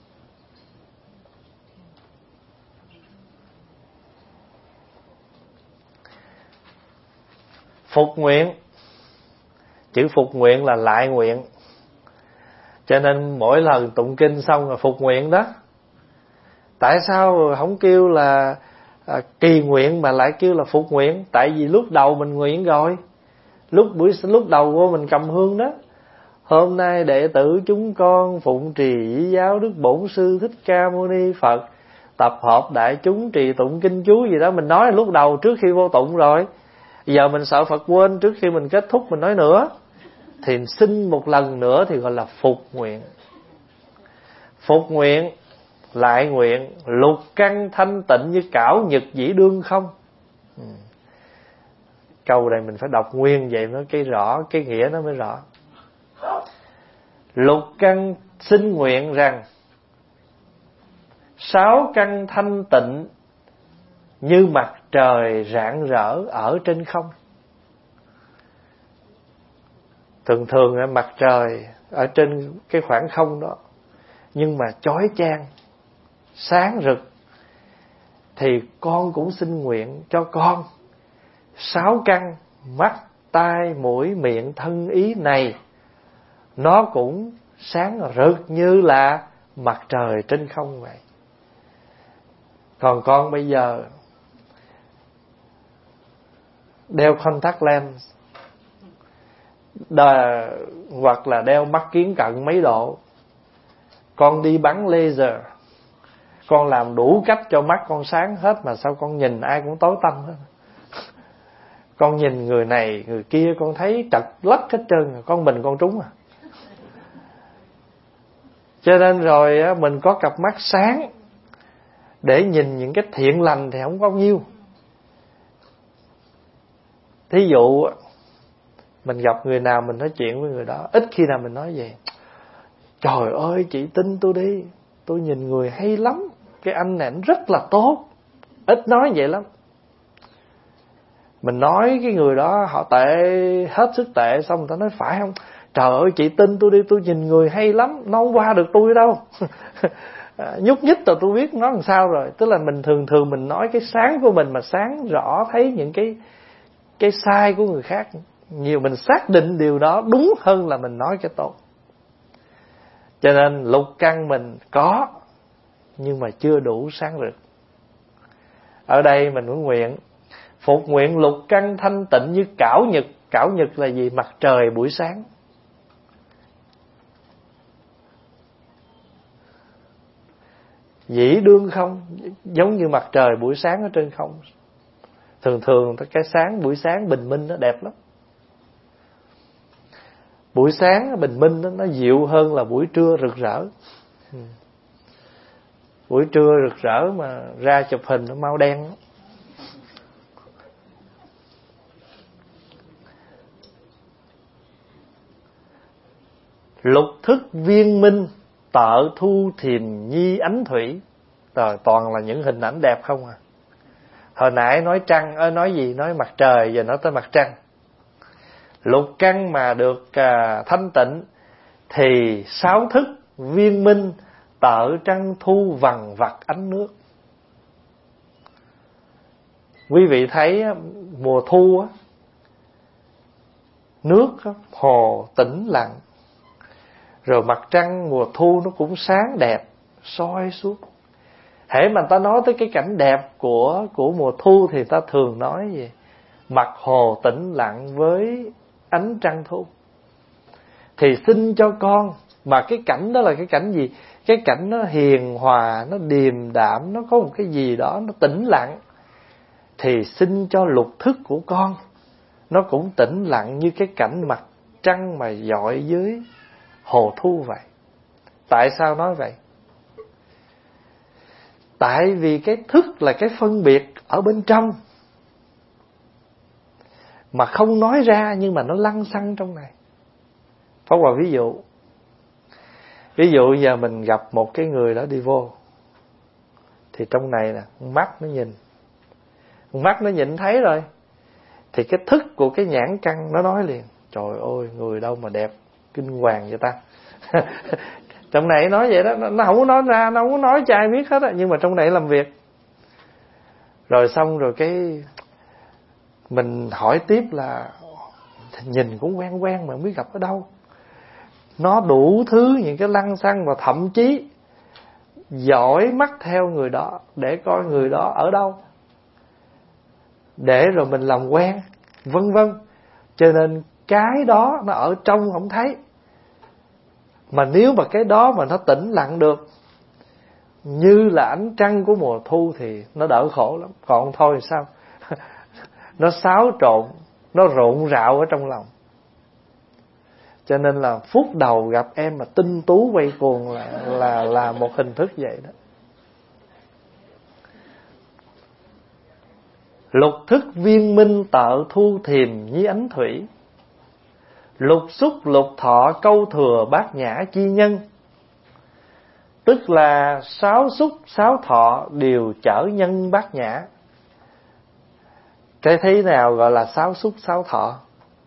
S2: Phục nguyện, chữ phục nguyện là lại nguyện. Cho nên mỗi lần tụng kinh xong là phục nguyện đó. Tại sao không kêu là kỳ nguyện mà lại kêu là phục nguyện? Tại vì lúc đầu mình nguyện rồi. Lúc đầu vô mình cầm hương đó, hôm nay đệ tử chúng con phụng trì ý giáo Đức Bổn Sư Thích Ca Mâu Ni Phật, tập hợp đại chúng trì tụng kinh chú gì đó. Mình nói lúc đầu trước khi vô tụng rồi. Giờ mình sợ Phật quên, trước khi mình kết thúc mình nói nữa. Thì xin một lần nữa thì gọi là phục nguyện. Phục nguyện, lại nguyện, lục căn thanh tịnh như cảo nhật dĩ đương không. Câu này mình phải đọc nguyên vậy mới cái rõ, cái nghĩa nó mới rõ. Lục căn xin nguyện rằng sáu căn thanh tịnh như mặt trời rạng rỡ ở trên không. Thường là mặt trời ở trên cái khoảng không đó, nhưng mà chói chang, sáng rực. Thì con cũng xin nguyện cho con sáu căn mắt, tai, mũi, miệng, thân, ý này nó cũng sáng rực như là mặt trời trên không vậy. Còn con bây giờ đeo contact lens, hoặc là đeo mắt kiến cận mấy độ, con đi bắn laser, con làm đủ cách cho mắt con sáng hết, mà sao con nhìn ai cũng tối tăm hết. Con nhìn người này người kia con thấy trật lất hết trơn, con mình con trúng à. Cho nên rồi mình có cặp mắt sáng để nhìn những cái thiện lành thì không có bao nhiêu. Thí dụ mình gặp người nào mình nói chuyện với người đó, ít khi nào mình nói vậy: trời ơi chị tin tôi đi, tôi nhìn người hay lắm, cái anh này anh rất là tốt. Ít nói vậy lắm. Mình nói cái người đó họ tệ, hết sức tệ, xong người ta nói phải không? Trời ơi chị tin tôi đi, tôi nhìn người hay lắm, nó không qua được tôi đâu. Nhúc nhích rồi tôi biết nó làm sao rồi. Tức là mình thường mình nói cái sáng của mình mà sáng rõ thấy những cái sai của người khác nhiều, mình xác định điều đó đúng hơn là mình nói cái tốt. Cho nên lục căn mình có nhưng mà chưa đủ sáng rực. Ở đây mình muốn nguyện phục nguyện lục căn thanh tịnh như cảo nhật. Cảo nhật là gì? Mặt trời buổi sáng. Dĩ đương không, giống như mặt trời buổi sáng ở trên không. Thường cái sáng buổi sáng bình minh nó đẹp lắm. Buổi sáng bình minh nó dịu hơn là buổi trưa rực rỡ. Buổi trưa rực rỡ mà ra chụp hình nó mau đen lắm. Lục thức viên minh tợ thu thiềm nhi ánh thủy. Rồi toàn là những hình ảnh đẹp không à. Hồi nãy nói trăng, nói gì? Nói mặt trời, giờ nói tới mặt trăng. Lục căn mà được thanh tịnh thì sáu thức viên minh tợ trăng thu vằn vặt ánh nước. Quý vị thấy mùa thu nước hồ tĩnh lặng, rồi mặt trăng mùa thu nó cũng sáng đẹp soi suốt. Hễ mà ta nói tới cái cảnh đẹp của mùa thu thì ta thường nói gì? Mặt hồ tĩnh lặng với ánh trăng thu. Thì xin cho con, mà cái cảnh đó là cái cảnh gì? Cái cảnh nó hiền hòa, nó điềm đạm, nó có một cái gì đó nó tĩnh lặng. Thì xin cho lục thức của con nó cũng tĩnh lặng như cái cảnh mặt trăng mà dọi dưới hồ thu vậy. Tại sao nói vậy? Tại vì cái thức là cái phân biệt ở bên trong, mà không nói ra nhưng mà nó lăng xăng trong này. Pháp Hòa ví dụ. Ví dụ giờ mình gặp một cái người đó đi vô, thì trong này nè, mắt nó nhìn. Mắt nó nhìn thấy rồi, thì cái thức của cái nhãn căn nó nói liền: trời ơi, người đâu mà đẹp kinh hoàng vậy ta. Trong này nói vậy đó, nó không có nói ra, nó không có nói cho ai biết hết á, nhưng mà trong này làm việc. Rồi xong rồi cái mình hỏi tiếp là nhìn cũng quen quen mà không biết gặp ở đâu. Nó đủ thứ những cái lăng xăng, và thậm chí dõi mắt theo người đó để coi người đó ở đâu, để rồi mình làm quen, vân vân. Cho nên cái đó nó ở trong không thấy. Mà nếu mà cái đó mà nó tĩnh lặng được như là ánh trăng của mùa thu thì nó đỡ khổ lắm. Còn thôi sao? Nó xáo trộn, nó rộn rạo ở trong lòng. Cho nên là phút đầu gặp em mà tinh tú quay cuồng là một hình thức vậy đó. Lục thức viên minh tợ thu thiềm như ánh thủy. Lục xúc lục thọ câu thừa bát nhã chi nhân. Tức là sáu xúc sáu thọ đều chở nhân bát nhã. Cái thế nào gọi là sáu xúc sáu thọ?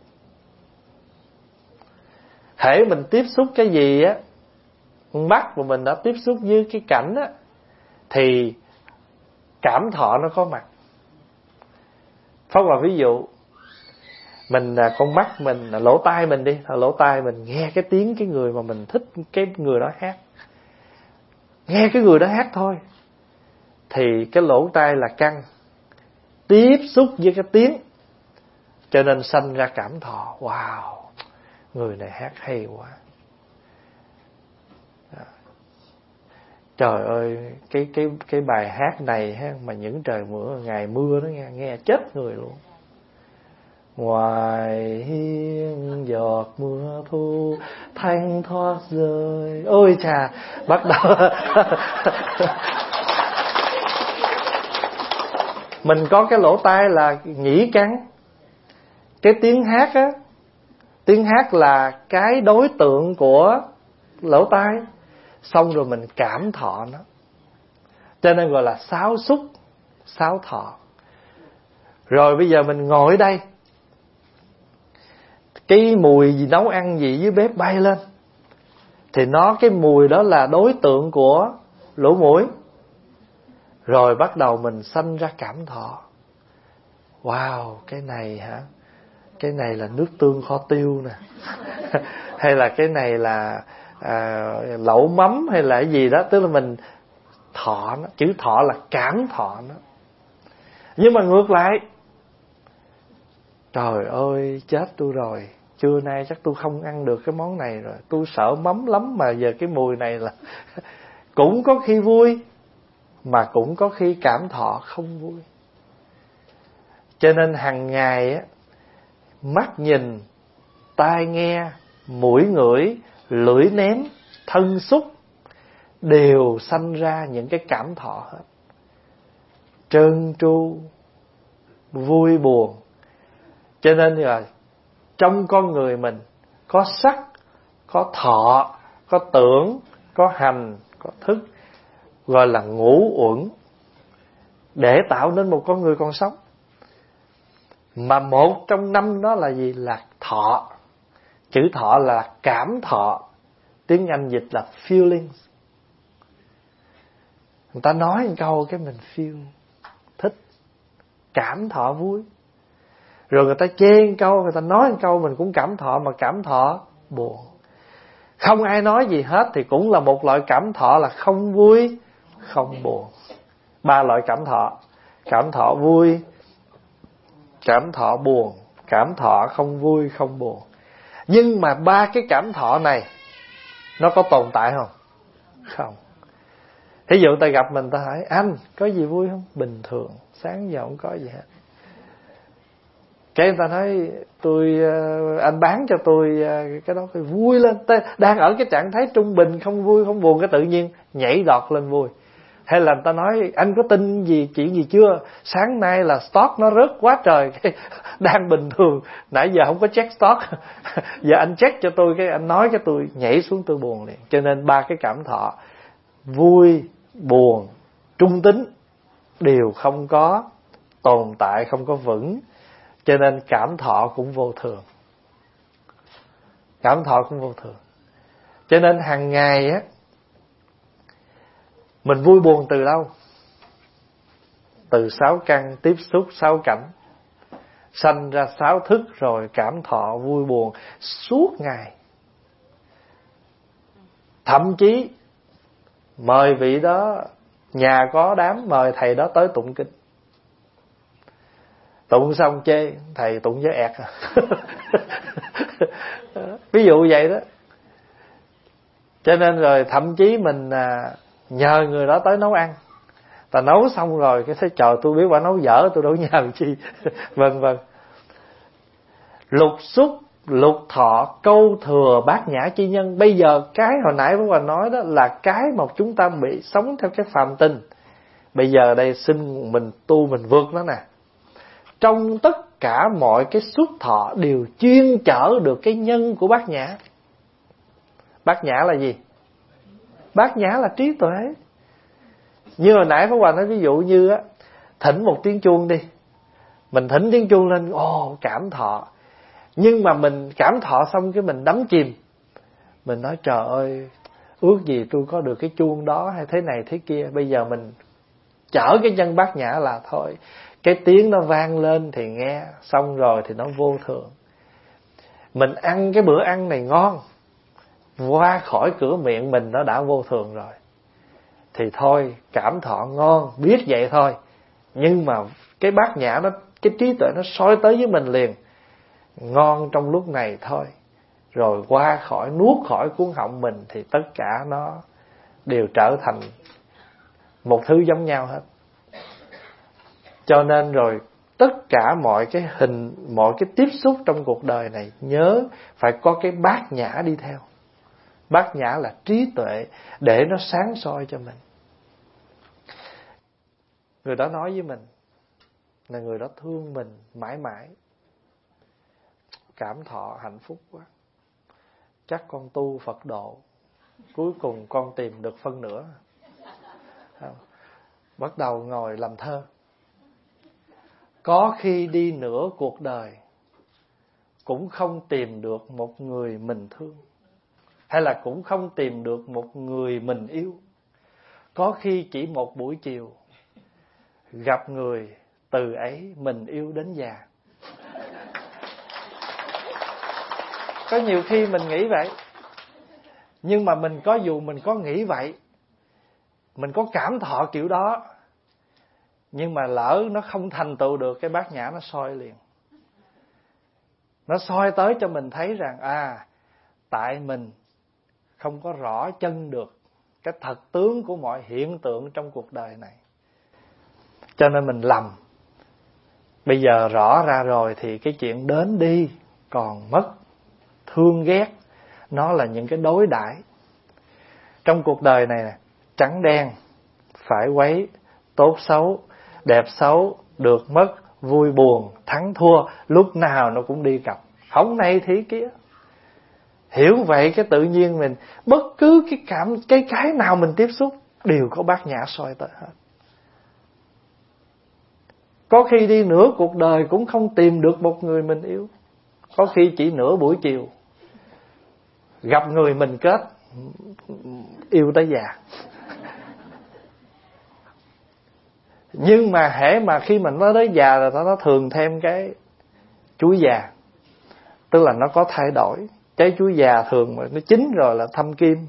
S2: Hễ mình tiếp xúc cái gì á, mắt của mình đã tiếp xúc với cái cảnh á, thì cảm thọ nó có mặt. Pháp Hòa ví dụ, mình con mắt mình, lỗ tai mình đi, lỗ tai mình nghe cái tiếng cái người mà mình thích, cái người đó hát, nghe cái người đó hát thôi, thì cái lỗ tai là căn tiếp xúc với cái tiếng, cho nên sanh ra cảm thọ. Wow, người này hát hay quá. Trời ơi, cái bài hát này ha, mà những trời ngày mưa nó nghe chết người luôn. Ngoài hiên giọt mưa thu thanh thoát rơi. Ôi chà, bắt đầu mình có cái lỗ tai là nhĩ căn. Cái tiếng hát á, tiếng hát là cái đối tượng của lỗ tai, xong rồi mình cảm thọ nó, cho nên gọi là sáu xúc sáu thọ. Rồi bây giờ mình ngồi ở đây, cái mùi gì nấu ăn gì dưới bếp bay lên, thì cái mùi đó là đối tượng của lỗ mũi. Rồi bắt đầu mình sanh ra cảm thọ. wow, cái này hả? Cái này là nước tương kho tiêu nè. Hay là cái này là lẩu mắm hay là cái gì đó. Tức là mình thọ nó. Chữ thọ là cảm thọ nó. Nhưng mà ngược lại, trời ơi chết tôi rồi, trưa nay chắc tôi không ăn được cái món này rồi, tôi sợ mắm lắm mà giờ cái mùi này là cũng có khi vui, mà cũng có khi cảm thọ không vui. Cho nên hàng ngày á, mắt nhìn, tai nghe, mũi ngửi, lưỡi nếm, thân xúc đều sanh ra những cái cảm thọ hết. Trơn tru, vui buồn. Cho nên là trong con người mình có sắc, có thọ, có tưởng, có hành, có thức, gọi là ngũ uẩn, để tạo nên một con người còn sống. Mà một trong năm đó là gì? Là thọ. Chữ thọ là cảm thọ, tiếng Anh dịch là feelings. Người ta nói một câu cái mình feel, thích, cảm thọ vui. Rồi người ta chê một câu, người ta nói một câu mình cũng cảm thọ, mà cảm thọ buồn. Không ai nói gì hết thì cũng là một loại cảm thọ là không vui, không buồn. 3 loại cảm thọ. Cảm thọ vui, cảm thọ buồn, cảm thọ không vui, không buồn. Nhưng mà 3 cái cảm thọ này nó có tồn tại không? Không. Thí dụ ta gặp mình, ta hỏi anh có gì vui không? Bình thường, sáng giờ không có gì hết. Cái người ta nói anh bán cho tôi cái đó, phải vui lên. Ta đang ở cái trạng thái trung bình, không vui không buồn, cái tự nhiên nhảy đọt lên vui. Hay là người ta nói anh có tin gì chuyện gì chưa? Sáng nay là stock nó rớt quá trời. Đang bình thường, nãy giờ không có check stock. Giờ anh check cho tôi, cái anh nói cái tôi nhảy xuống, tôi buồn liền. Cho nên 3 cái cảm thọ vui, buồn, trung tính đều không có tồn tại, không có vững. Cho nên cảm thọ cũng vô thường. Cảm thọ cũng vô thường. Cho nên hàng ngày á, mình vui buồn từ đâu? Từ 6 căn tiếp xúc 6 cảnh, sanh ra 6 thức, rồi cảm thọ vui buồn suốt ngày. Thậm chí mời vị đó, nhà có đám mời thầy đó tới tụng kinh. Tụng xong chê, thầy tụng với ẹt à. Ví dụ vậy đó. Cho nên rồi thậm chí mình nhờ người đó tới nấu ăn. Ta nấu xong rồi cái thấy trời, tôi biết bà nấu dở, tôi đâu nhờ chi. Vân vân. Lục xúc, lục thọ, câu thừa, bát nhã chi nhân. Bây giờ cái hồi nãy Pháp Hòa nói đó là cái mà chúng ta bị sống theo cái phàm tình. Bây giờ đây xin mình tu, mình vượt nó nè. Trong tất cả mọi cái xuất thọ đều chuyên chở được cái nhân của bát nhã. Bát nhã là gì? Bát nhã là trí tuệ. Như hồi nãy Pháp Hòa nói ví dụ như á, thỉnh một tiếng chuông đi. Mình thỉnh tiếng chuông lên, cảm thọ. Nhưng mà mình cảm thọ xong cái mình đắm chìm. Mình nói trời ơi, ước gì tôi có được cái chuông đó hay thế này thế kia. Bây giờ mình chở cái nhân bát nhã là thôi. Cái tiếng nó vang lên thì nghe, xong rồi thì nó vô thường. Mình ăn cái bữa ăn này ngon, qua khỏi cửa miệng mình nó đã vô thường rồi. Thì thôi, cảm thọ ngon, biết vậy thôi. Nhưng mà cái bát nhã nó, cái trí tuệ nó soi tới với mình liền. Ngon trong lúc này thôi, rồi qua khỏi, nuốt khỏi cuốn họng mình thì tất cả nó đều trở thành một thứ giống nhau hết. Cho nên rồi tất cả mọi cái mọi cái tiếp xúc trong cuộc đời này, nhớ phải có cái bát nhã đi theo. Bát nhã là trí tuệ để nó sáng soi cho mình. Người đó nói với mình là người đó thương mình mãi mãi. Cảm thọ hạnh phúc quá. Chắc con tu Phật độ, cuối cùng con tìm được phân nửa. Bắt đầu ngồi làm thơ. Có khi đi nửa cuộc đời cũng không tìm được một người mình thương, hay là cũng không tìm được một người mình yêu. Có khi chỉ một buổi chiều gặp người từ ấy mình yêu đến già. Có nhiều khi mình nghĩ vậy, nhưng mà dù mình có nghĩ vậy, mình có cảm thọ kiểu đó, nhưng mà lỡ nó không thành tựu được, cái bát nhã nó soi liền. Nó soi tới cho mình thấy rằng tại mình không có rõ chân được cái thật tướng của mọi hiện tượng trong cuộc đời này, cho nên mình lầm. Bây giờ rõ ra rồi thì cái chuyện đến đi, còn mất, thương ghét, nó là những cái đối đãi. Trong cuộc đời này nè, trắng đen, phải quấy, tốt xấu, đẹp xấu, được mất, vui buồn, thắng thua, lúc nào nó cũng đi cặp, không này thì kia. Hiểu vậy cái tự nhiên mình bất cứ cái nào mình tiếp xúc đều có bát nhã soi tới hết. Có khi đi nửa cuộc đời cũng không tìm được một người mình yêu, có khi chỉ nửa buổi chiều gặp người mình kết yêu tới già. Nhưng mà hễ mà khi mình nói tới già là nó thường thêm cái chuối già, tức là nó có thay đổi. Trái chuối già thường mà nó chín rồi là thâm kim.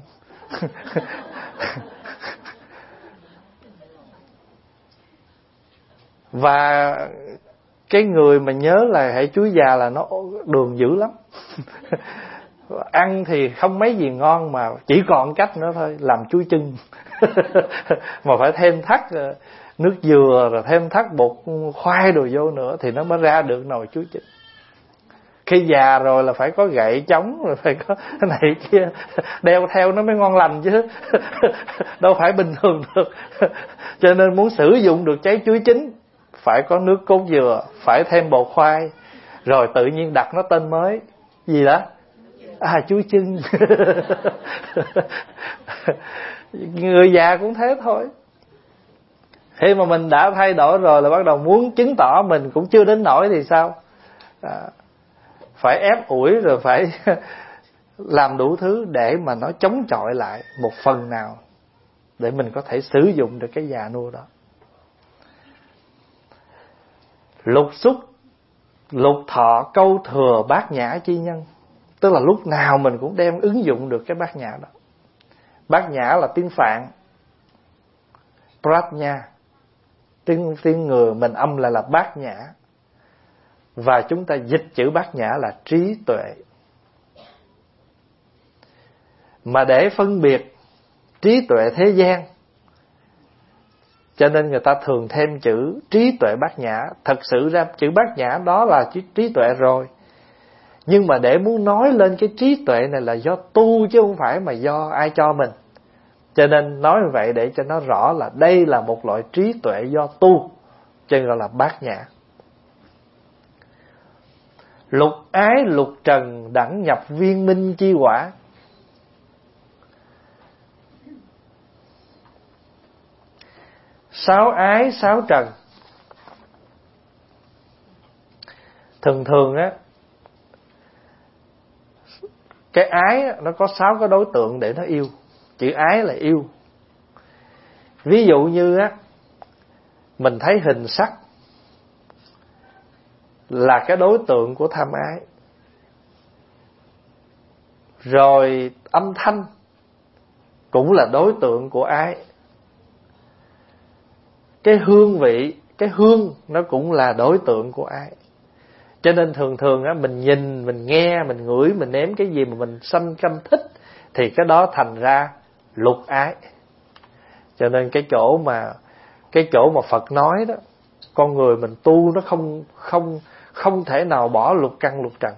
S2: Và cái người mà nhớ là hễ chuối già là nó đường dữ lắm. Ăn thì không mấy gì ngon, mà chỉ còn cách nữa thôi, làm chuối chưng. Mà phải thêm thắt nước dừa, rồi thêm thắt bột khoai đồ vô nữa thì nó mới ra được nồi chuối chưng. Khi già rồi là phải có gậy chống, rồi phải có cái này kia đeo theo nó mới ngon lành chứ. Đâu phải bình thường được. Cho nên muốn sử dụng được trái chuối chín phải có nước cốt dừa, phải thêm bột khoai, rồi tự nhiên đặt nó tên mới. Gì đó? Chuối chưng. Người già cũng thế thôi. Khi mà mình đã thay đổi rồi là bắt đầu muốn chứng tỏ mình cũng chưa đến nỗi thì sao? Phải ép ủi, rồi phải làm đủ thứ để mà nó chống chọi lại một phần nào, để mình có thể sử dụng được cái già nua đó. Lục xúc, lục thọ, câu thừa, bát nhã chi nhân. Tức là lúc nào mình cũng đem ứng dụng được cái bát nhã đó. Bát nhã là tiếng Phạn, Prajna. Tiếng người mình âm là bát nhã. Và chúng ta dịch chữ bát nhã là trí tuệ. Mà để phân biệt trí tuệ thế gian, cho nên người ta thường thêm chữ trí tuệ bát nhã. Thật sự ra chữ bát nhã đó là trí tuệ rồi, nhưng mà để muốn nói lên cái trí tuệ này là do tu chứ không phải mà do ai cho mình. Cho nên nói như vậy để cho nó rõ là đây là một loại trí tuệ do tu, cho nên gọi là bát nhã. Lục ái lục trần đẳng nhập viên minh chi quả. Sáu ái sáu trần. Thường á, cái ái nó có 6 cái đối tượng để nó yêu. Chữ ái là yêu. Ví dụ như á, mình thấy hình sắc là cái đối tượng của tham ái. Rồi âm thanh cũng là đối tượng của ái. Cái hương vị, cái hương nó cũng là đối tượng của ái. Cho nên thường á, mình nhìn, mình nghe, mình ngửi, mình nếm cái gì mà mình sanh căm thích thì cái đó thành ra lục ái. Cho nên cái chỗ mà Phật nói đó, con người mình tu nó không thể nào bỏ lục căn lục trần.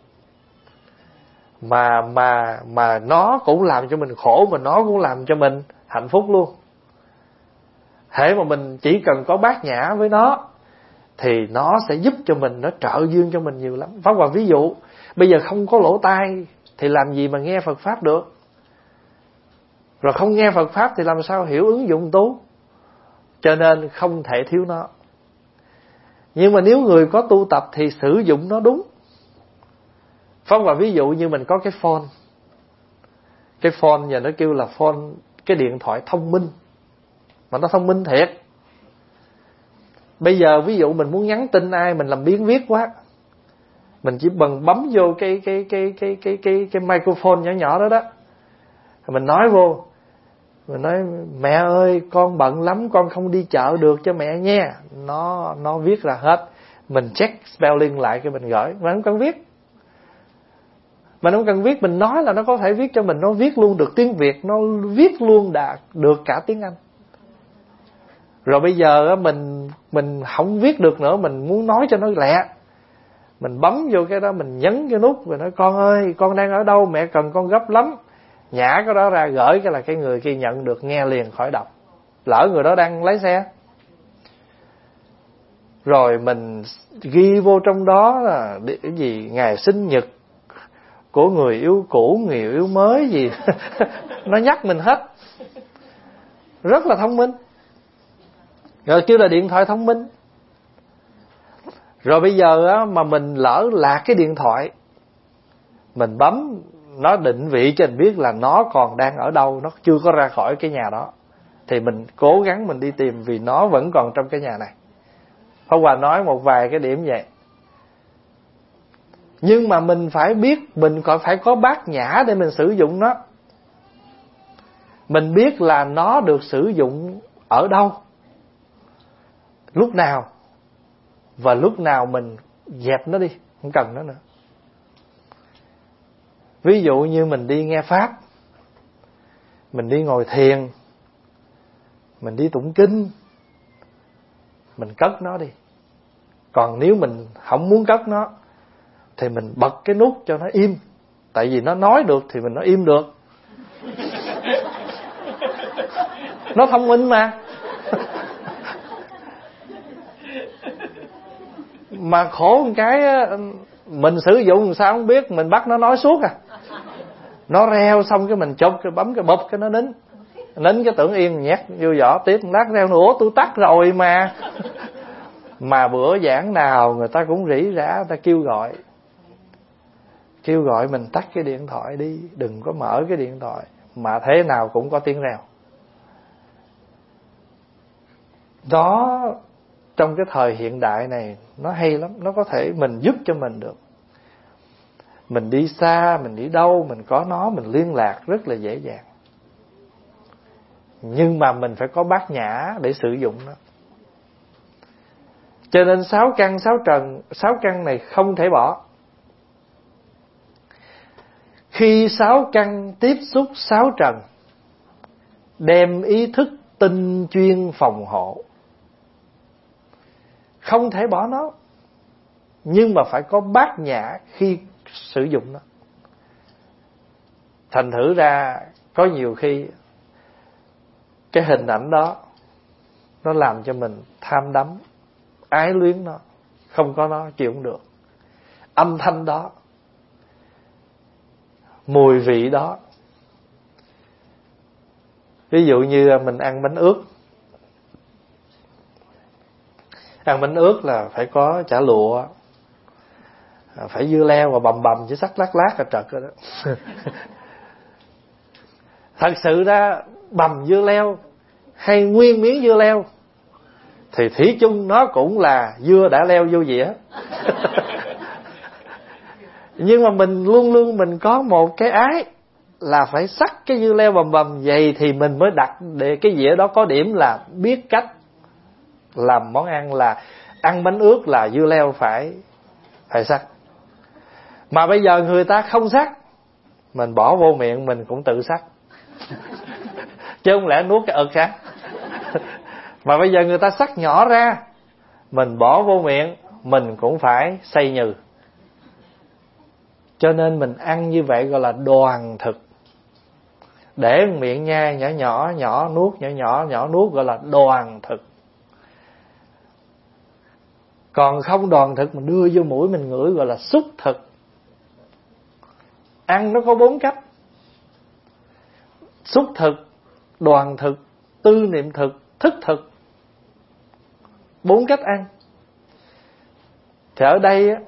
S2: Mà nó cũng làm cho mình khổ, mà nó cũng làm cho mình hạnh phúc luôn. Hễ mà mình chỉ cần có bát nhã với nó thì nó sẽ giúp cho mình, nó trợ duyên cho mình nhiều lắm. Pháp Hòa ví dụ, bây giờ không có lỗ tai thì làm gì mà nghe Phật Pháp được. Rồi không nghe Phật Pháp thì làm sao hiểu ứng dụng tu. Cho nên không thể thiếu nó. Nhưng mà nếu người có tu tập thì sử dụng nó đúng. Pháp Hòa ví dụ như mình có cái phone. Cái phone giờ nó kêu là phone, cái điện thoại thông minh. Mà nó thông minh thiệt. Bây giờ ví dụ mình muốn nhắn tin ai, mình làm biếng viết quá, mình chỉ bấm vô cái microphone nhỏ nhỏ đó đó, mình nói vô, mình nói mẹ ơi con bận lắm, con không đi chợ được cho mẹ nha. Nó viết ra hết. Mình check spelling lại cái mình gửi. Mình không cần viết. Mình không cần viết, mình nói là nó có thể viết cho mình. Nó viết luôn được tiếng Việt, nó viết luôn được cả tiếng Anh. Rồi bây giờ mình không viết được nữa, mình muốn nói cho nó lẹ, mình bấm vô cái đó, mình nhấn cái nút và nói con ơi con đang ở đâu, mẹ cần con gấp lắm. Nhả cái đó ra gửi cái là cái người kia nhận được, nghe liền khỏi đọc. Lỡ người đó đang lái xe, rồi mình ghi vô trong đó là cái gì ngày sinh nhật của người yêu cũ, người yêu mới gì nó nhắc mình hết. Rất là thông minh. Rồi kêu là điện thoại thông minh. Rồi bây giờ á, mà mình lỡ lạc cái điện thoại, mình bấm, nó định vị cho mình biết là nó còn đang ở đâu, nó chưa có ra khỏi cái nhà đó, thì mình cố gắng mình đi tìm, vì nó vẫn còn trong cái nhà này. Pháp Hòa nói một vài cái điểm vậy. Nhưng mà mình phải biết, mình còn phải có bát nhã để mình sử dụng nó. Mình biết là nó được sử dụng ở đâu, lúc nào, và lúc nào mình dẹp nó đi, không cần nó nữa. Ví dụ như mình đi nghe Pháp, mình đi ngồi thiền, mình đi tụng kinh, mình cất nó đi. Còn nếu mình không muốn cất nó thì mình bật cái nút cho nó im. Tại vì nó nói được thì mình nói im được. Nó thông minh mà. Mà khổ một cái mình sử dụng sao không biết, mình bắt nó nói suốt à. Nó reo xong cái mình chụp, cái bấm cái bụp cái nó nín. Nín cái tưởng yên, nhét vô vỏ tiếp, lát reo nữa tôi tắt rồi mà. Mà bữa giảng nào người ta cũng rỉ rả, người ta kêu gọi mình tắt cái điện thoại đi, đừng có mở cái điện thoại. Mà thế nào cũng có tiếng reo. Đó, trong cái thời hiện đại này nó hay lắm, nó có thể mình giúp cho mình được. Mình đi xa, mình đi đâu, mình có nó, mình liên lạc rất là dễ dàng. Nhưng mà mình phải có bát nhã để sử dụng nó. Cho nên 6 căn 6 trần, 6 căn này không thể bỏ. Khi 6 căn tiếp xúc 6 trần, đem ý thức tinh chuyên phòng hộ. Không thể bỏ nó, nhưng mà phải có bát nhã khi sử dụng nó. Thành thử ra có nhiều khi cái hình ảnh đó nó làm cho mình tham đắm, ái luyến nó. Không có nó chịu không được. Âm thanh đó, mùi vị đó. Ví dụ như mình ăn bánh ướt. Ăn bánh ướt là phải có chả lụa, phải dưa leo và bầm bầm chứ sắc lát lát là trật rồi đó. Thật sự ra bầm dưa leo hay nguyên miếng dưa leo thì thủy chung nó cũng là dưa đã leo vô dĩa. Nhưng mà mình luôn luôn mình có một cái ái là phải sắc cái dưa leo bầm bầm, vậy thì mình mới đặt để cái dĩa đó có điểm là biết cách làm món ăn, là ăn bánh ướt là dưa leo phải sắc. Mà bây giờ người ta không sắc, mình bỏ vô miệng mình cũng tự sắc. Chứ không lẽ nuốt cái ực hả? Mà bây giờ người ta sắc nhỏ ra, mình bỏ vô miệng mình cũng phải xay nhừ. Cho nên mình ăn như vậy gọi là đoàn thực. Để miệng nhai nhỏ nuốt nhỏ nuốt gọi là đoàn thực. Còn không đoàn thực mình đưa vô mũi mình ngửi gọi là xúc thực. Ăn nó có 4 cách: xúc thực, đoàn thực, tư niệm thực, thức thực. 4 cách ăn. Thì ở đây á,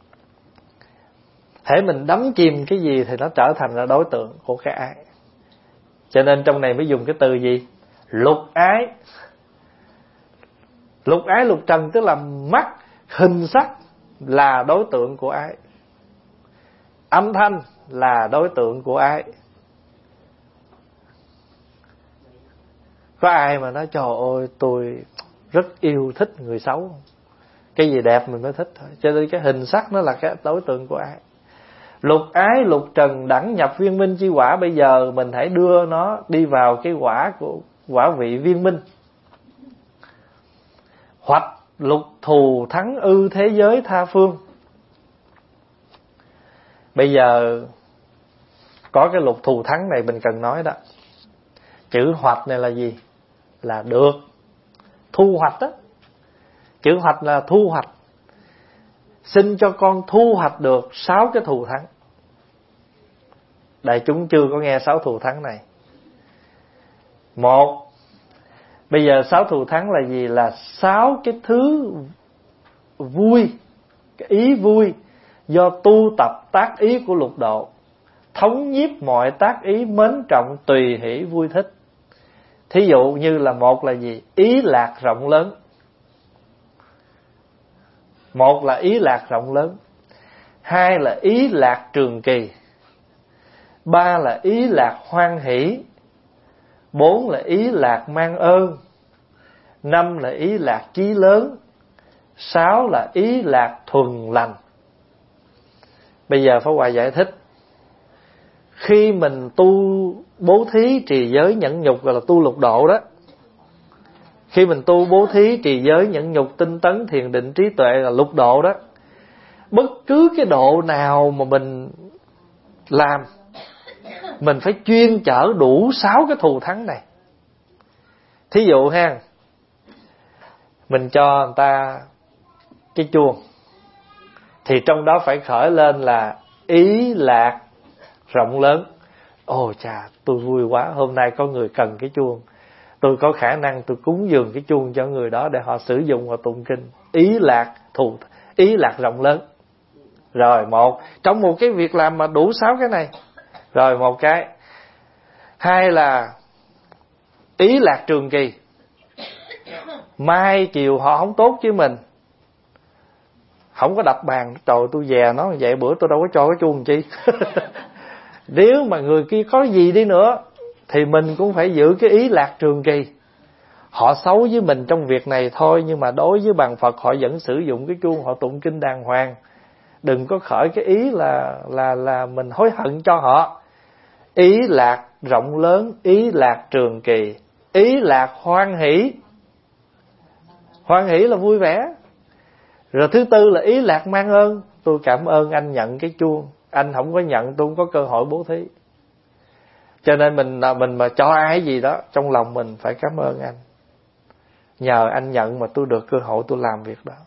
S2: hễ mình đắm chìm cái gì thì nó trở thành là đối tượng của cái ái. Cho nên trong này mới dùng cái từ gì? Lục ái. Lục ái lục trần tức là mắt, hình sắc là đối tượng của ái, âm thanh là đối tượng của ái. Có ai mà nói trời ơi tôi rất yêu thích người xấu, cái gì đẹp mình mới thích thôi. Cho nên cái hình sắc nó là cái đối tượng của ái. Lục ái lục trần đẳng nhập viên minh chi quả. Bây giờ mình hãy đưa nó đi vào cái quả của quả vị viên minh. Hoặc lục thù thắng ư thế giới tha phương. Bây giờ có cái lục thù thắng này mình cần nói đó. Chữ hoạch này là gì? Là được, thu hoạch đó. Chữ hoạch là thu hoạch. Xin cho con thu hoạch được 6 cái thù thắng. Đại chúng chưa có nghe 6 thù thắng này. Một, bây giờ 6 thù thắng là gì? Là 6 cái thứ vui, cái ý vui do tu tập tác ý của lục độ, thống nhiếp mọi tác ý mến trọng tùy hỷ vui thích. Thí dụ như là một là gì? Ý lạc rộng lớn. Một là ý lạc rộng lớn. Hai là ý lạc trường kỳ. Ba là ý lạc hoan hỷ. Bốn là ý lạc mang ơn. Năm là ý lạc chí lớn. Sáu là ý lạc thuần lành. Bây giờ Pháp Hòa giải thích. Khi mình tu bố thí trì giới nhẫn nhục gọi là tu lục độ đó. Khi mình tu bố thí trì giới nhẫn nhục tinh tấn thiền định trí tuệ là lục độ đó. Bất cứ cái độ nào mà mình làm, mình phải chuyên chở đủ 6 cái thù thắng này. Thí dụ ha, mình cho người ta cái chuông, thì trong đó phải khởi lên là ý lạc rộng lớn. Ồ chà, tôi vui quá, hôm nay có người cần cái chuông, tôi có khả năng tôi cúng dường cái chuông cho người đó để họ sử dụng và tụng kinh. Ý lạc rộng lớn. Rồi một, trong một cái việc làm mà đủ 6 cái này. Rồi một cái. Hai là ý lạc trường kỳ. Mai chiều họ không tốt với mình, không có đập bàn, trời tôi dè nó vậy, bữa tôi đâu có cho cái chuông chi. Nếu mà người kia có gì đi nữa thì mình cũng phải giữ cái ý lạc trường kỳ. Họ xấu với mình trong việc này thôi, nhưng mà đối với bàn Phật họ vẫn sử dụng cái chuông, họ tụng kinh đàng hoàng. Đừng có khởi cái ý là mình hối hận cho họ. Ý lạc rộng lớn, ý lạc trường kỳ, ý lạc hoan hỷ. Hoan hỷ là vui vẻ. Rồi thứ tư là ý lạc mang ơn. Tôi cảm ơn anh nhận cái chuông, anh không có nhận tôi không có cơ hội bố thí. Cho nên mình mà cho ai gì đó, trong lòng mình phải cảm ơn anh. Nhờ anh nhận mà tôi được cơ hội tôi làm việc đó.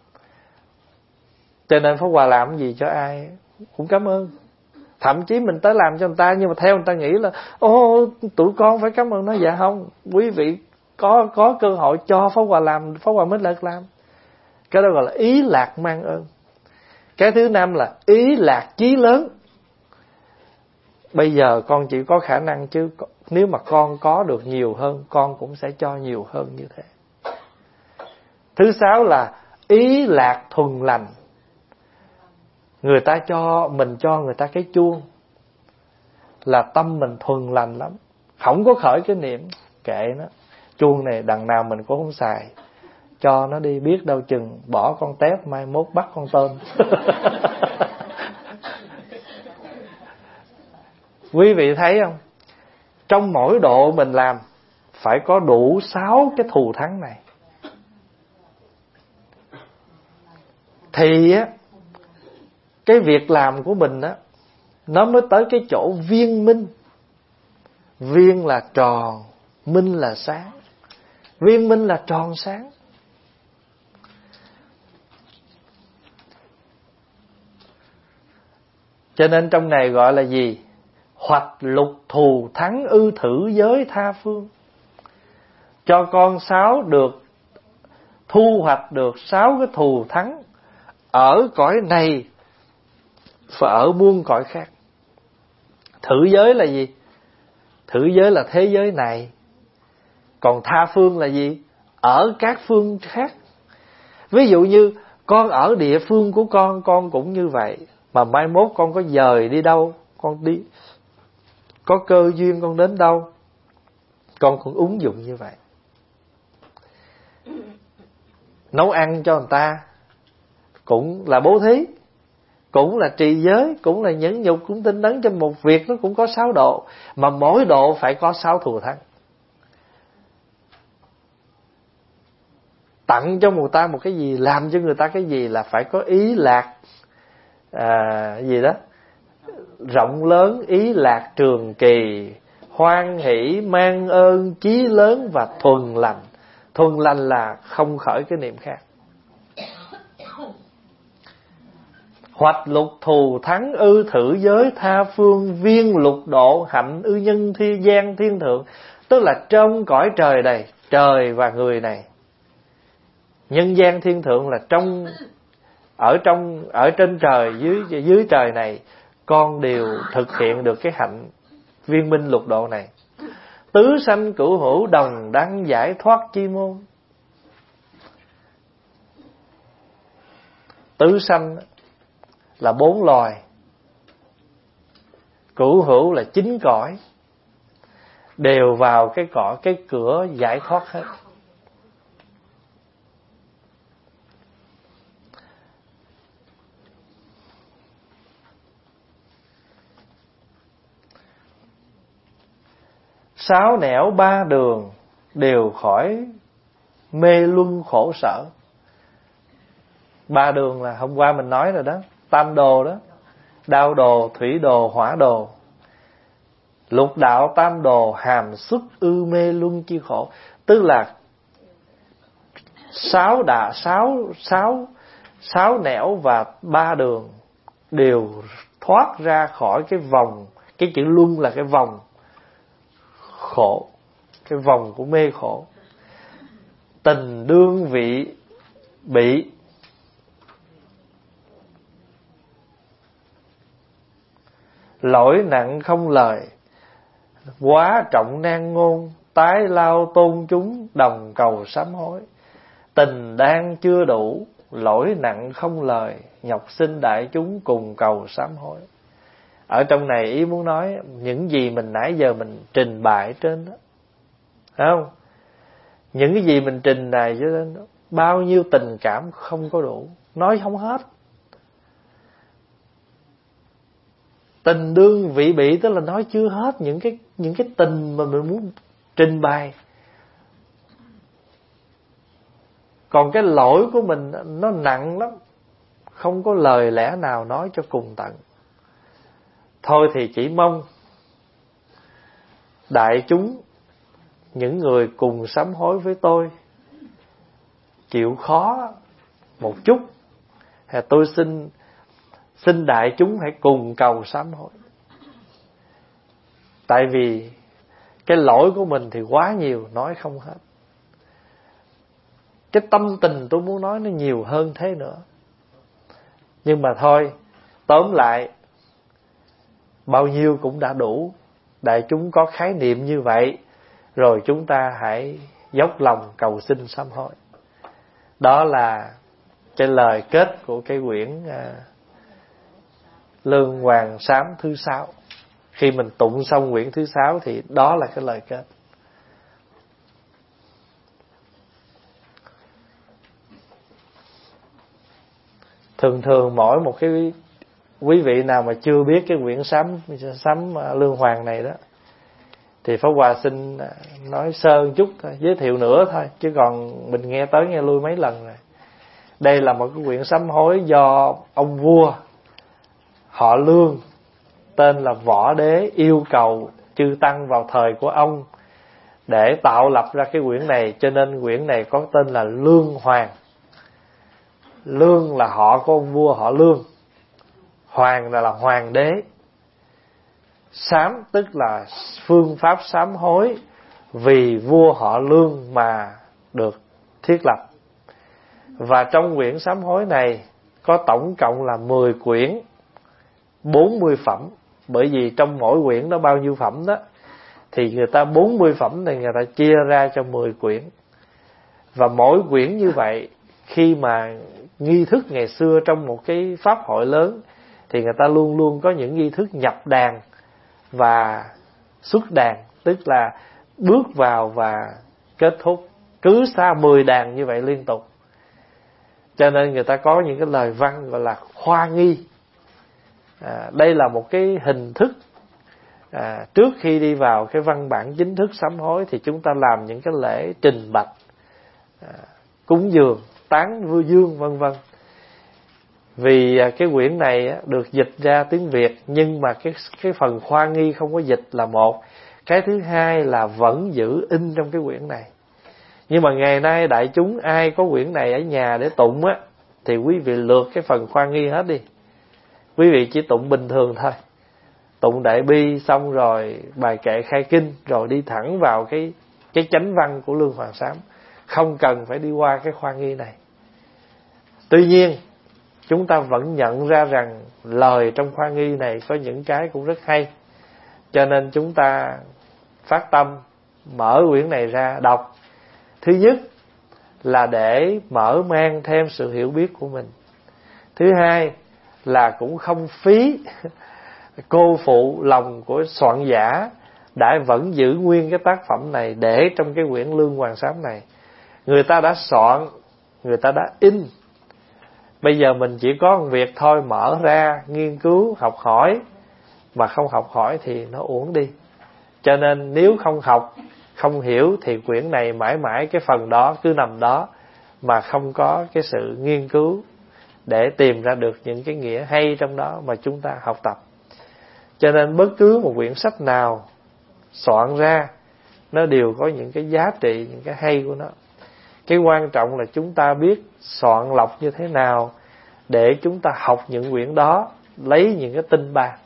S2: Cho nên Pháp Hòa làm gì cho ai cũng cảm ơn. Thậm chí mình tới làm cho người ta, nhưng mà theo người ta nghĩ là ô tụi con phải cảm ơn nó. Dạ không, quý vị có cơ hội cho Pháp Hòa làm, Pháp Hòa mới được làm. Cái đó gọi là ý lạc mang ơn. Cái thứ năm là ý lạc chí lớn. Bây giờ con chỉ có khả năng, chứ nếu mà con có được nhiều hơn, con cũng sẽ cho nhiều hơn như thế. Thứ sáu là ý lạc thuần lành. Người ta cho, mình cho người ta cái chuông là tâm mình thuần lành lắm, không có khởi cái niệm kệ nó, chuông này đằng nào mình cũng không xài, cho nó đi, biết đâu chừng bỏ con tép mai mốt bắt con tôm. Quý vị thấy không? Trong mỗi độ mình làm phải có đủ 6 cái thù thắng này, thì á cái việc làm của mình á nó mới tới cái chỗ viên minh. Viên là tròn, minh là sáng. Viên minh là tròn sáng. Cho nên trong này gọi là gì? Hoạch lục thù thắng ư thử giới tha phương. Cho con 6 được, thu hoạch được 6 cái thù thắng ở cõi này và ở muôn cõi khác. Thử giới là gì? Thử giới là thế giới này. Còn tha phương là gì? ở các phương khác. Ví dụ như con ở địa phương của con cũng như vậy. Mà mai mốt con có dời đi đâu, con đi có cơ duyên con đến đâu, con cũng ứng dụng như vậy. Nấu ăn cho người ta cũng là bố thí, cũng là trì giới, cũng là nhẫn nhục, cũng tinh tấn. Trong một việc nó cũng có 6 độ, mà mỗi độ phải có 6 thù thắng. Tặng cho người ta một cái gì, làm cho người ta cái gì là phải có ý lạc gì đó, rộng lớn, ý lạc trường kỳ, hoan hỷ, mang ơn, chí lớn và thuần lành. Thuần lành là không khởi cái niệm khác. Hoạch lục thù thắng ư thử giới tha phương, viên lục độ hạnh ư nhân thi gian thiên thượng. Tức là trong cõi trời này, trời và người này, nhân gian thiên thượng là ở trên trời, dưới trời này, con đều thực hiện được cái hạnh viên minh lục độ này. Tứ sanh cửu hữu đồng đăng giải thoát chi môn. Tứ sanh là 4 loài, cửu hữu là 9 cõi, đều vào cái cửa giải thoát hết. Sáu nẻo 3 đường đều khỏi mê luân khổ sở. 3 đường là hôm qua mình nói rồi đó, tam đồ đó, đao đồ, thủy đồ, hỏa đồ. Lục đạo tam đồ hàm xuất ư mê luân chi khổ. Tức là 6 nẻo và 3 đường đều thoát ra khỏi cái vòng. Cái chữ luân là cái vòng khổ, cái vòng của mê khổ. Tình đương vị bị, lỗi nặng không lời, quá trọng nan ngôn, tái lao tôn chúng đồng cầu sám hối. Tình đang chưa đủ, lỗi nặng không lời, nhọc xin đại chúng cùng cầu sám hối. Ở trong này ý muốn nói những gì mình nãy giờ mình trình bày trên đó, thấy không? Những cái gì mình trình bày trên đó, bao nhiêu tình cảm không có đủ, nói không hết. Tình đương vị bị, tức là nói chưa hết những cái tình mà mình muốn trình bày. Còn cái lỗi của mình nó nặng lắm, không có lời lẽ nào nói cho cùng tận. Thôi thì chỉ mong đại chúng, những người cùng sám hối với tôi, chịu khó một chút. Tôi xin đại chúng hãy cùng cầu sám hối. Tại vì cái lỗi của mình thì quá nhiều, nói không hết. Cái tâm tình tôi muốn nói nó nhiều hơn thế nữa. Nhưng mà thôi, tóm lại, bao nhiêu cũng đã đủ. Đại chúng có khái niệm như vậy, rồi chúng ta hãy dốc lòng cầu xin sám hối. Đó là cái lời kết của cái quyển Lương Hoàng Sám thứ 6. Khi mình tụng xong quyển thứ 6 thì đó là cái lời kết. Thường mỗi một cái quý vị nào mà chưa biết cái quyển sám Lương Hoàng này đó, thì Pháp Hòa xin nói sơ chút thôi, giới thiệu nữa thôi, chứ còn mình nghe tới nghe lui mấy lần rồi. Đây là một cái quyển sám hối do ông vua họ Lương tên là Võ Đế yêu cầu chư tăng vào thời của ông để tạo lập ra cái quyển này, cho nên quyển này có tên là Lương Hoàng. Lương là họ của ông vua họ Lương, Hoàng là hoàng đế. Sám tức là phương pháp sám hối vì vua họ Lương mà được thiết lập. Và trong quyển sám hối này có tổng cộng là 10 quyển, 40 phẩm. Bởi vì trong mỗi quyển đó bao nhiêu phẩm đó, thì người ta 40 phẩm này người ta chia ra cho 10 quyển. Và mỗi quyển như vậy, khi mà nghi thức ngày xưa trong một cái pháp hội lớn, thì người ta luôn luôn có những nghi thức nhập đàn và xuất đàn, tức là bước vào và kết thúc, cứ xa 10 đàn như vậy liên tục. Cho nên người ta có những cái lời văn gọi là khoa nghi. Đây là một cái hình thức trước khi đi vào cái văn bản chính thức sám hối, thì chúng ta làm những cái lễ trình bạch, cúng dường, tán vua dương vân vân. Vì cái quyển này được dịch ra tiếng Việt, nhưng mà cái phần khoa nghi không có dịch là một. Cái thứ hai là vẫn giữ in trong cái quyển này. Nhưng mà ngày nay đại chúng ai có quyển này ở nhà để tụng á, thì quý vị lược cái phần khoa nghi hết đi. Quý vị chỉ tụng bình thường thôi. Tụng đại bi xong rồi bài kệ khai kinh, rồi đi thẳng vào cái chánh văn của Lương Hoàng Sám. Không cần phải đi qua cái khoa nghi này. Tuy nhiên, chúng ta vẫn nhận ra rằng lời trong khoa nghi này có những cái cũng rất hay. Cho nên chúng ta phát tâm mở quyển này ra đọc. Thứ nhất là để mở mang thêm sự hiểu biết của mình. Thứ hai là cũng không phí cô phụ lòng của soạn giả đã vẫn giữ nguyên cái tác phẩm này để trong cái quyển Lương Hoàng Sám này. Người ta đã soạn, người ta đã in. Bây giờ mình chỉ có một việc thôi, mở ra, nghiên cứu, học hỏi. Mà không học hỏi thì nó uổng đi. Cho nên nếu không học, không hiểu thì quyển này mãi mãi cái phần đó cứ nằm đó, mà không có cái sự nghiên cứu để tìm ra được những cái nghĩa hay trong đó mà chúng ta học tập. Cho nên bất cứ một quyển sách nào soạn ra, nó đều có những cái giá trị, những cái hay của nó. Cái quan trọng là chúng ta biết soạn lọc như thế nào để chúng ta học những quyển đó, lấy những cái tinh ba.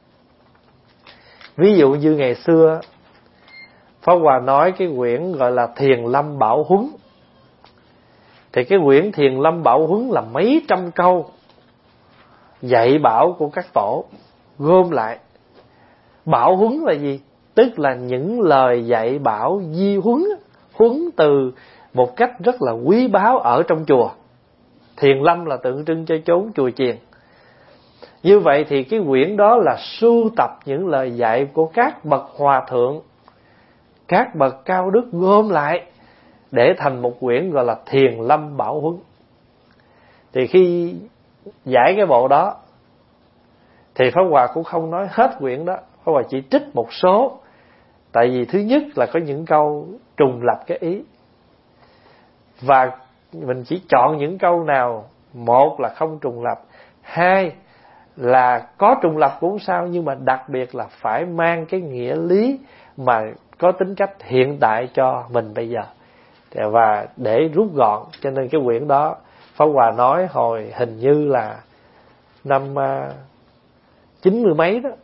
S2: Ví dụ như ngày xưa Pháp Hòa nói cái quyển gọi là Thiền Lâm Bảo Huấn. Thì cái quyển Thiền Lâm Bảo Huấn là mấy trăm câu dạy bảo của các tổ gom lại. Bảo huấn là gì? Tức là những lời dạy bảo di huấn, huấn từ một cách rất là quý báu ở trong chùa. Thiền lâm là tượng trưng cho chốn chùa chiền. Như vậy thì cái quyển đó là sưu tập những lời dạy của các bậc hòa thượng, các bậc cao đức gom lại để thành một quyển gọi là Thiền Lâm Bảo Huấn. Thì khi giải cái bộ đó thì Pháp Hòa cũng không nói hết quyển đó, Pháp Hòa chỉ trích một số. Tại vì thứ nhất là có những câu trùng lặp cái ý, và mình chỉ chọn những câu nào, một là không trùng lặp, hai là có trùng lặp cũng sao, nhưng mà đặc biệt là phải mang cái nghĩa lý mà có tính cách hiện tại cho mình bây giờ, và để rút gọn. Cho nên cái quyển đó Pháp Hòa nói hồi hình như là năm 90 mấy đó,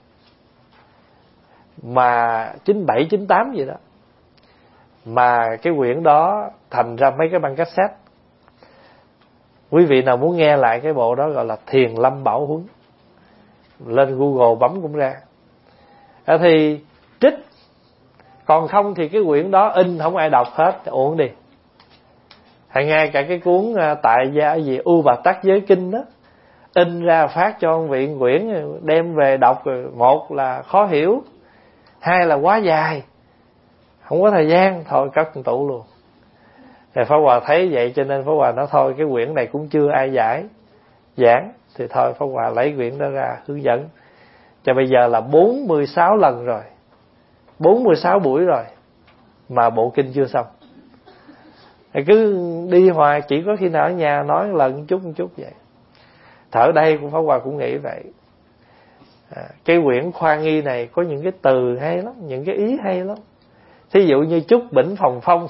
S2: mà 97, 98 gì đó, mà cái quyển đó thành ra mấy cái băng cassette. Quý vị nào muốn nghe lại cái bộ đó gọi là Thiền Lâm Bảo Huấn, lên Google bấm cũng ra. Thì trích. Còn không thì cái quyển đó in không ai đọc hết, uổng đi. Hay ngay cả cái cuốn tại gia gì U Bà Tát Giới Kinh đó, in ra phát cho ông vị quyển, đem về đọc, một là khó hiểu, hai là quá dài, không có thời gian, thôi cất trong tủ luôn. Thì Pháp Hòa thấy vậy cho nên Pháp Hòa nói thôi cái quyển này cũng chưa ai giảng, thì thôi Pháp Hòa lấy quyển đó ra hướng dẫn. Cho bây giờ là 46 lần rồi, 46 buổi rồi mà bộ kinh chưa xong. Thì cứ đi hoài, chỉ có khi nào ở nhà nói lần một chút vậy. Thở đây của Pháp Hòa cũng nghĩ vậy. Cái quyển khoa nghi này có những cái từ hay lắm, những cái ý hay lắm. Thí dụ như chúc bỉnh phòng phong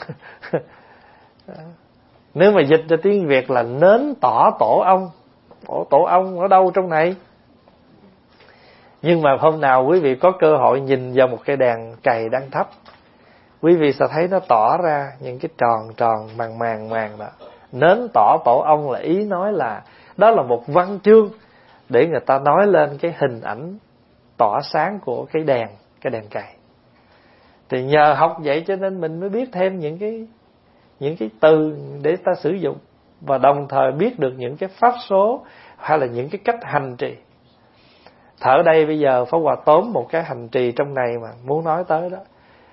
S2: nếu mà dịch ra tiếng Việt là nến tỏ tổ ong. Tổ ong ở đâu trong này? Nhưng mà hôm nào quý vị có cơ hội nhìn vào một cái đèn cày đang thắp, quý vị sẽ thấy nó tỏ ra những cái tròn màng đó. Nến tỏ tổ ong là ý nói là đó là một văn chương để người ta nói lên cái hình ảnh tỏa sáng của cái đèn cày. Thì nhờ học vậy cho nên mình mới biết thêm những những cái từ để ta sử dụng, và đồng thời biết được những cái pháp số hay là những cái cách hành trì. Thở đây bây giờ Pháp Hòa tóm một cái hành trì trong này mà muốn nói tới đó,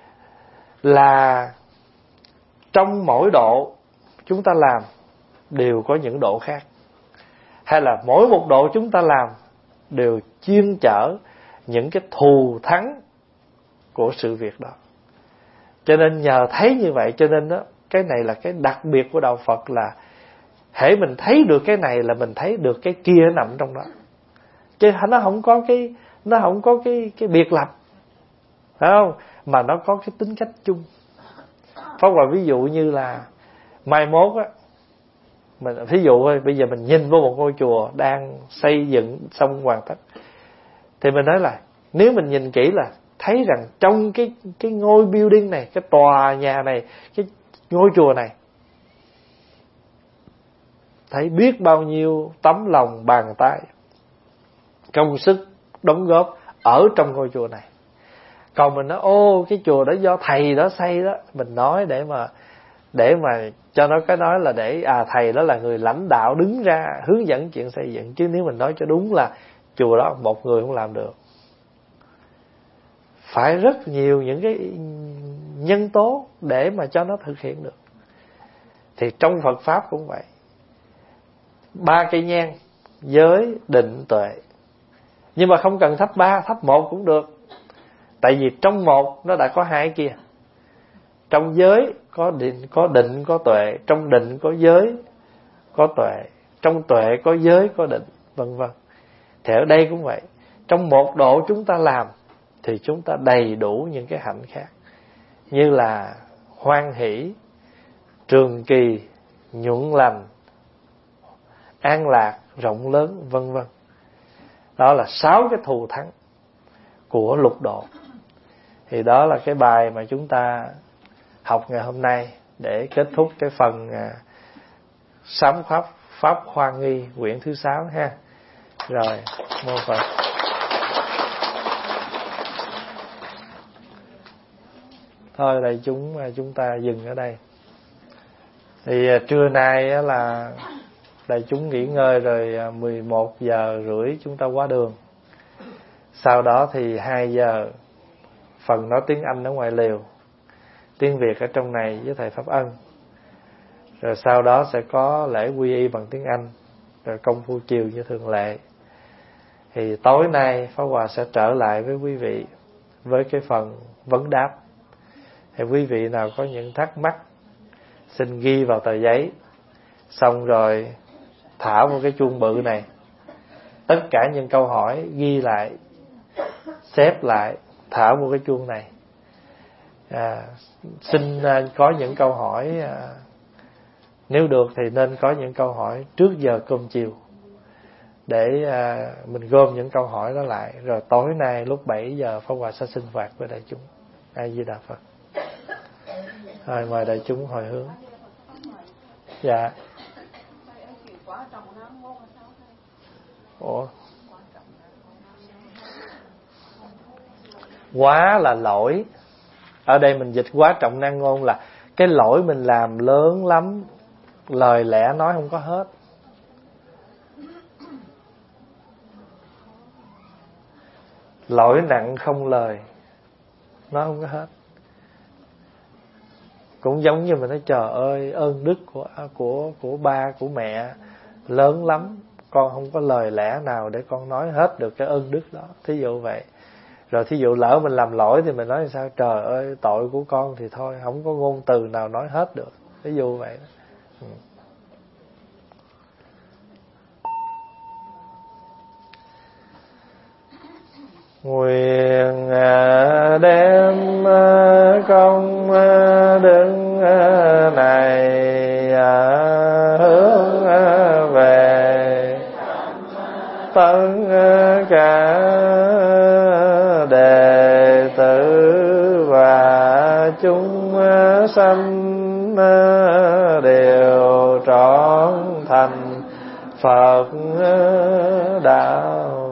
S2: là trong mỗi độ chúng ta làm đều có những độ khác, hay là mỗi một độ chúng ta làm đều chuyên chở những cái thù thắng của sự việc đó. Cho nên nhờ thấy như vậy, cho nên đó, cái này là cái đặc biệt của đạo Phật, là hễ mình thấy được cái này là mình thấy được cái kia nằm trong đó, chứ nó không có cái biệt lập, phải không? Mà nó có cái tính cách chung. Pháp Hòa ví dụ như là mai mốt á, mình ví dụ thôi, bây giờ mình nhìn vô một ngôi chùa đang xây dựng xong hoàn tất, thì mình nói là nếu mình nhìn kỹ là thấy rằng trong cái ngôi building này, cái tòa nhà này, cái ngôi chùa này, thấy biết bao nhiêu tấm lòng bàn tay công sức đóng góp ở trong ngôi chùa này. Còn mình nói ô cái chùa đó do thầy đó xây đó, mình nói để mà cho nó cái nói là để thầy đó là người lãnh đạo đứng ra hướng dẫn chuyện xây dựng, chứ nếu mình nói cho đúng là chùa đó một người không làm được, phải rất nhiều những cái nhân tố để mà cho nó thực hiện được. Thì trong Phật pháp cũng vậy, 3 cây nhang: giới, định, tuệ. Nhưng mà không cần thắp 3, thắp 1 cũng được. Tại vì trong 1 nó đã có 2 kia. Trong giới có định có tuệ, trong định có giới có tuệ, trong tuệ có giới có định, vân vân. Thì ở đây cũng vậy, trong một độ chúng ta làm thì chúng ta đầy đủ những cái hạnh khác, như là hoan hỷ, trường kỳ, nhuận lành, an lạc, rộng lớn, vân vân. Đó là 6 cái thù thắng của lục độ. Thì đó là cái bài mà chúng ta học ngày hôm nay để kết thúc cái phần sám pháp Hoa Nghi quyển thứ 6 ha. Rồi, mô Phật. Thôi đại chúng ta dừng ở đây. Thì trưa nay là đại chúng nghỉ ngơi rồi, 11 giờ rưỡi chúng ta qua đường. Sau đó thì 2 giờ phần nói tiếng Anh ở ngoài lều, tiếng Việt ở trong này với thầy Pháp Ân. Rồi sau đó sẽ có lễ quy y bằng tiếng Anh, rồi công phu chiều như thường lệ. Thì tối nay Pháp Hòa sẽ trở lại với quý vị với cái phần vấn đáp. Thì quý vị nào có những thắc mắc xin ghi vào tờ giấy, xong rồi thả vào cái chuông bự này. Tất cả những câu hỏi ghi lại, xếp lại, thả vào cái chuông này. Xin có những câu hỏi, nếu được thì nên có những câu hỏi trước giờ cơm chiều, để mình gom những câu hỏi đó lại. Rồi tối nay lúc 7 giờ Pháp Hòa sẽ sinh hoạt với đại chúng. A Di Đà Phật. Rồi mời đại chúng hồi hướng. Dạ. Ủa? Quá là lỗi. Ở đây mình dịch quá trọng nan ngôn là cái lỗi mình làm lớn lắm, lời lẽ nói không có hết. Lỗi nặng không lời, nói không có hết. Cũng giống như mình nói trời ơi, ơn đức của ba của mẹ lớn lắm, con không có lời lẽ nào để con nói hết được cái ơn đức đó. Thí dụ vậy. Rồi thí dụ lỡ mình làm lỗi thì mình nói sao, trời ơi tội của con thì thôi, không có ngôn từ nào nói hết được. Thí dụ vậy đó. Nguyện đem công đức này hướng về tất cả đệ tử và chúng sanh đều trọn thành Phật đạo.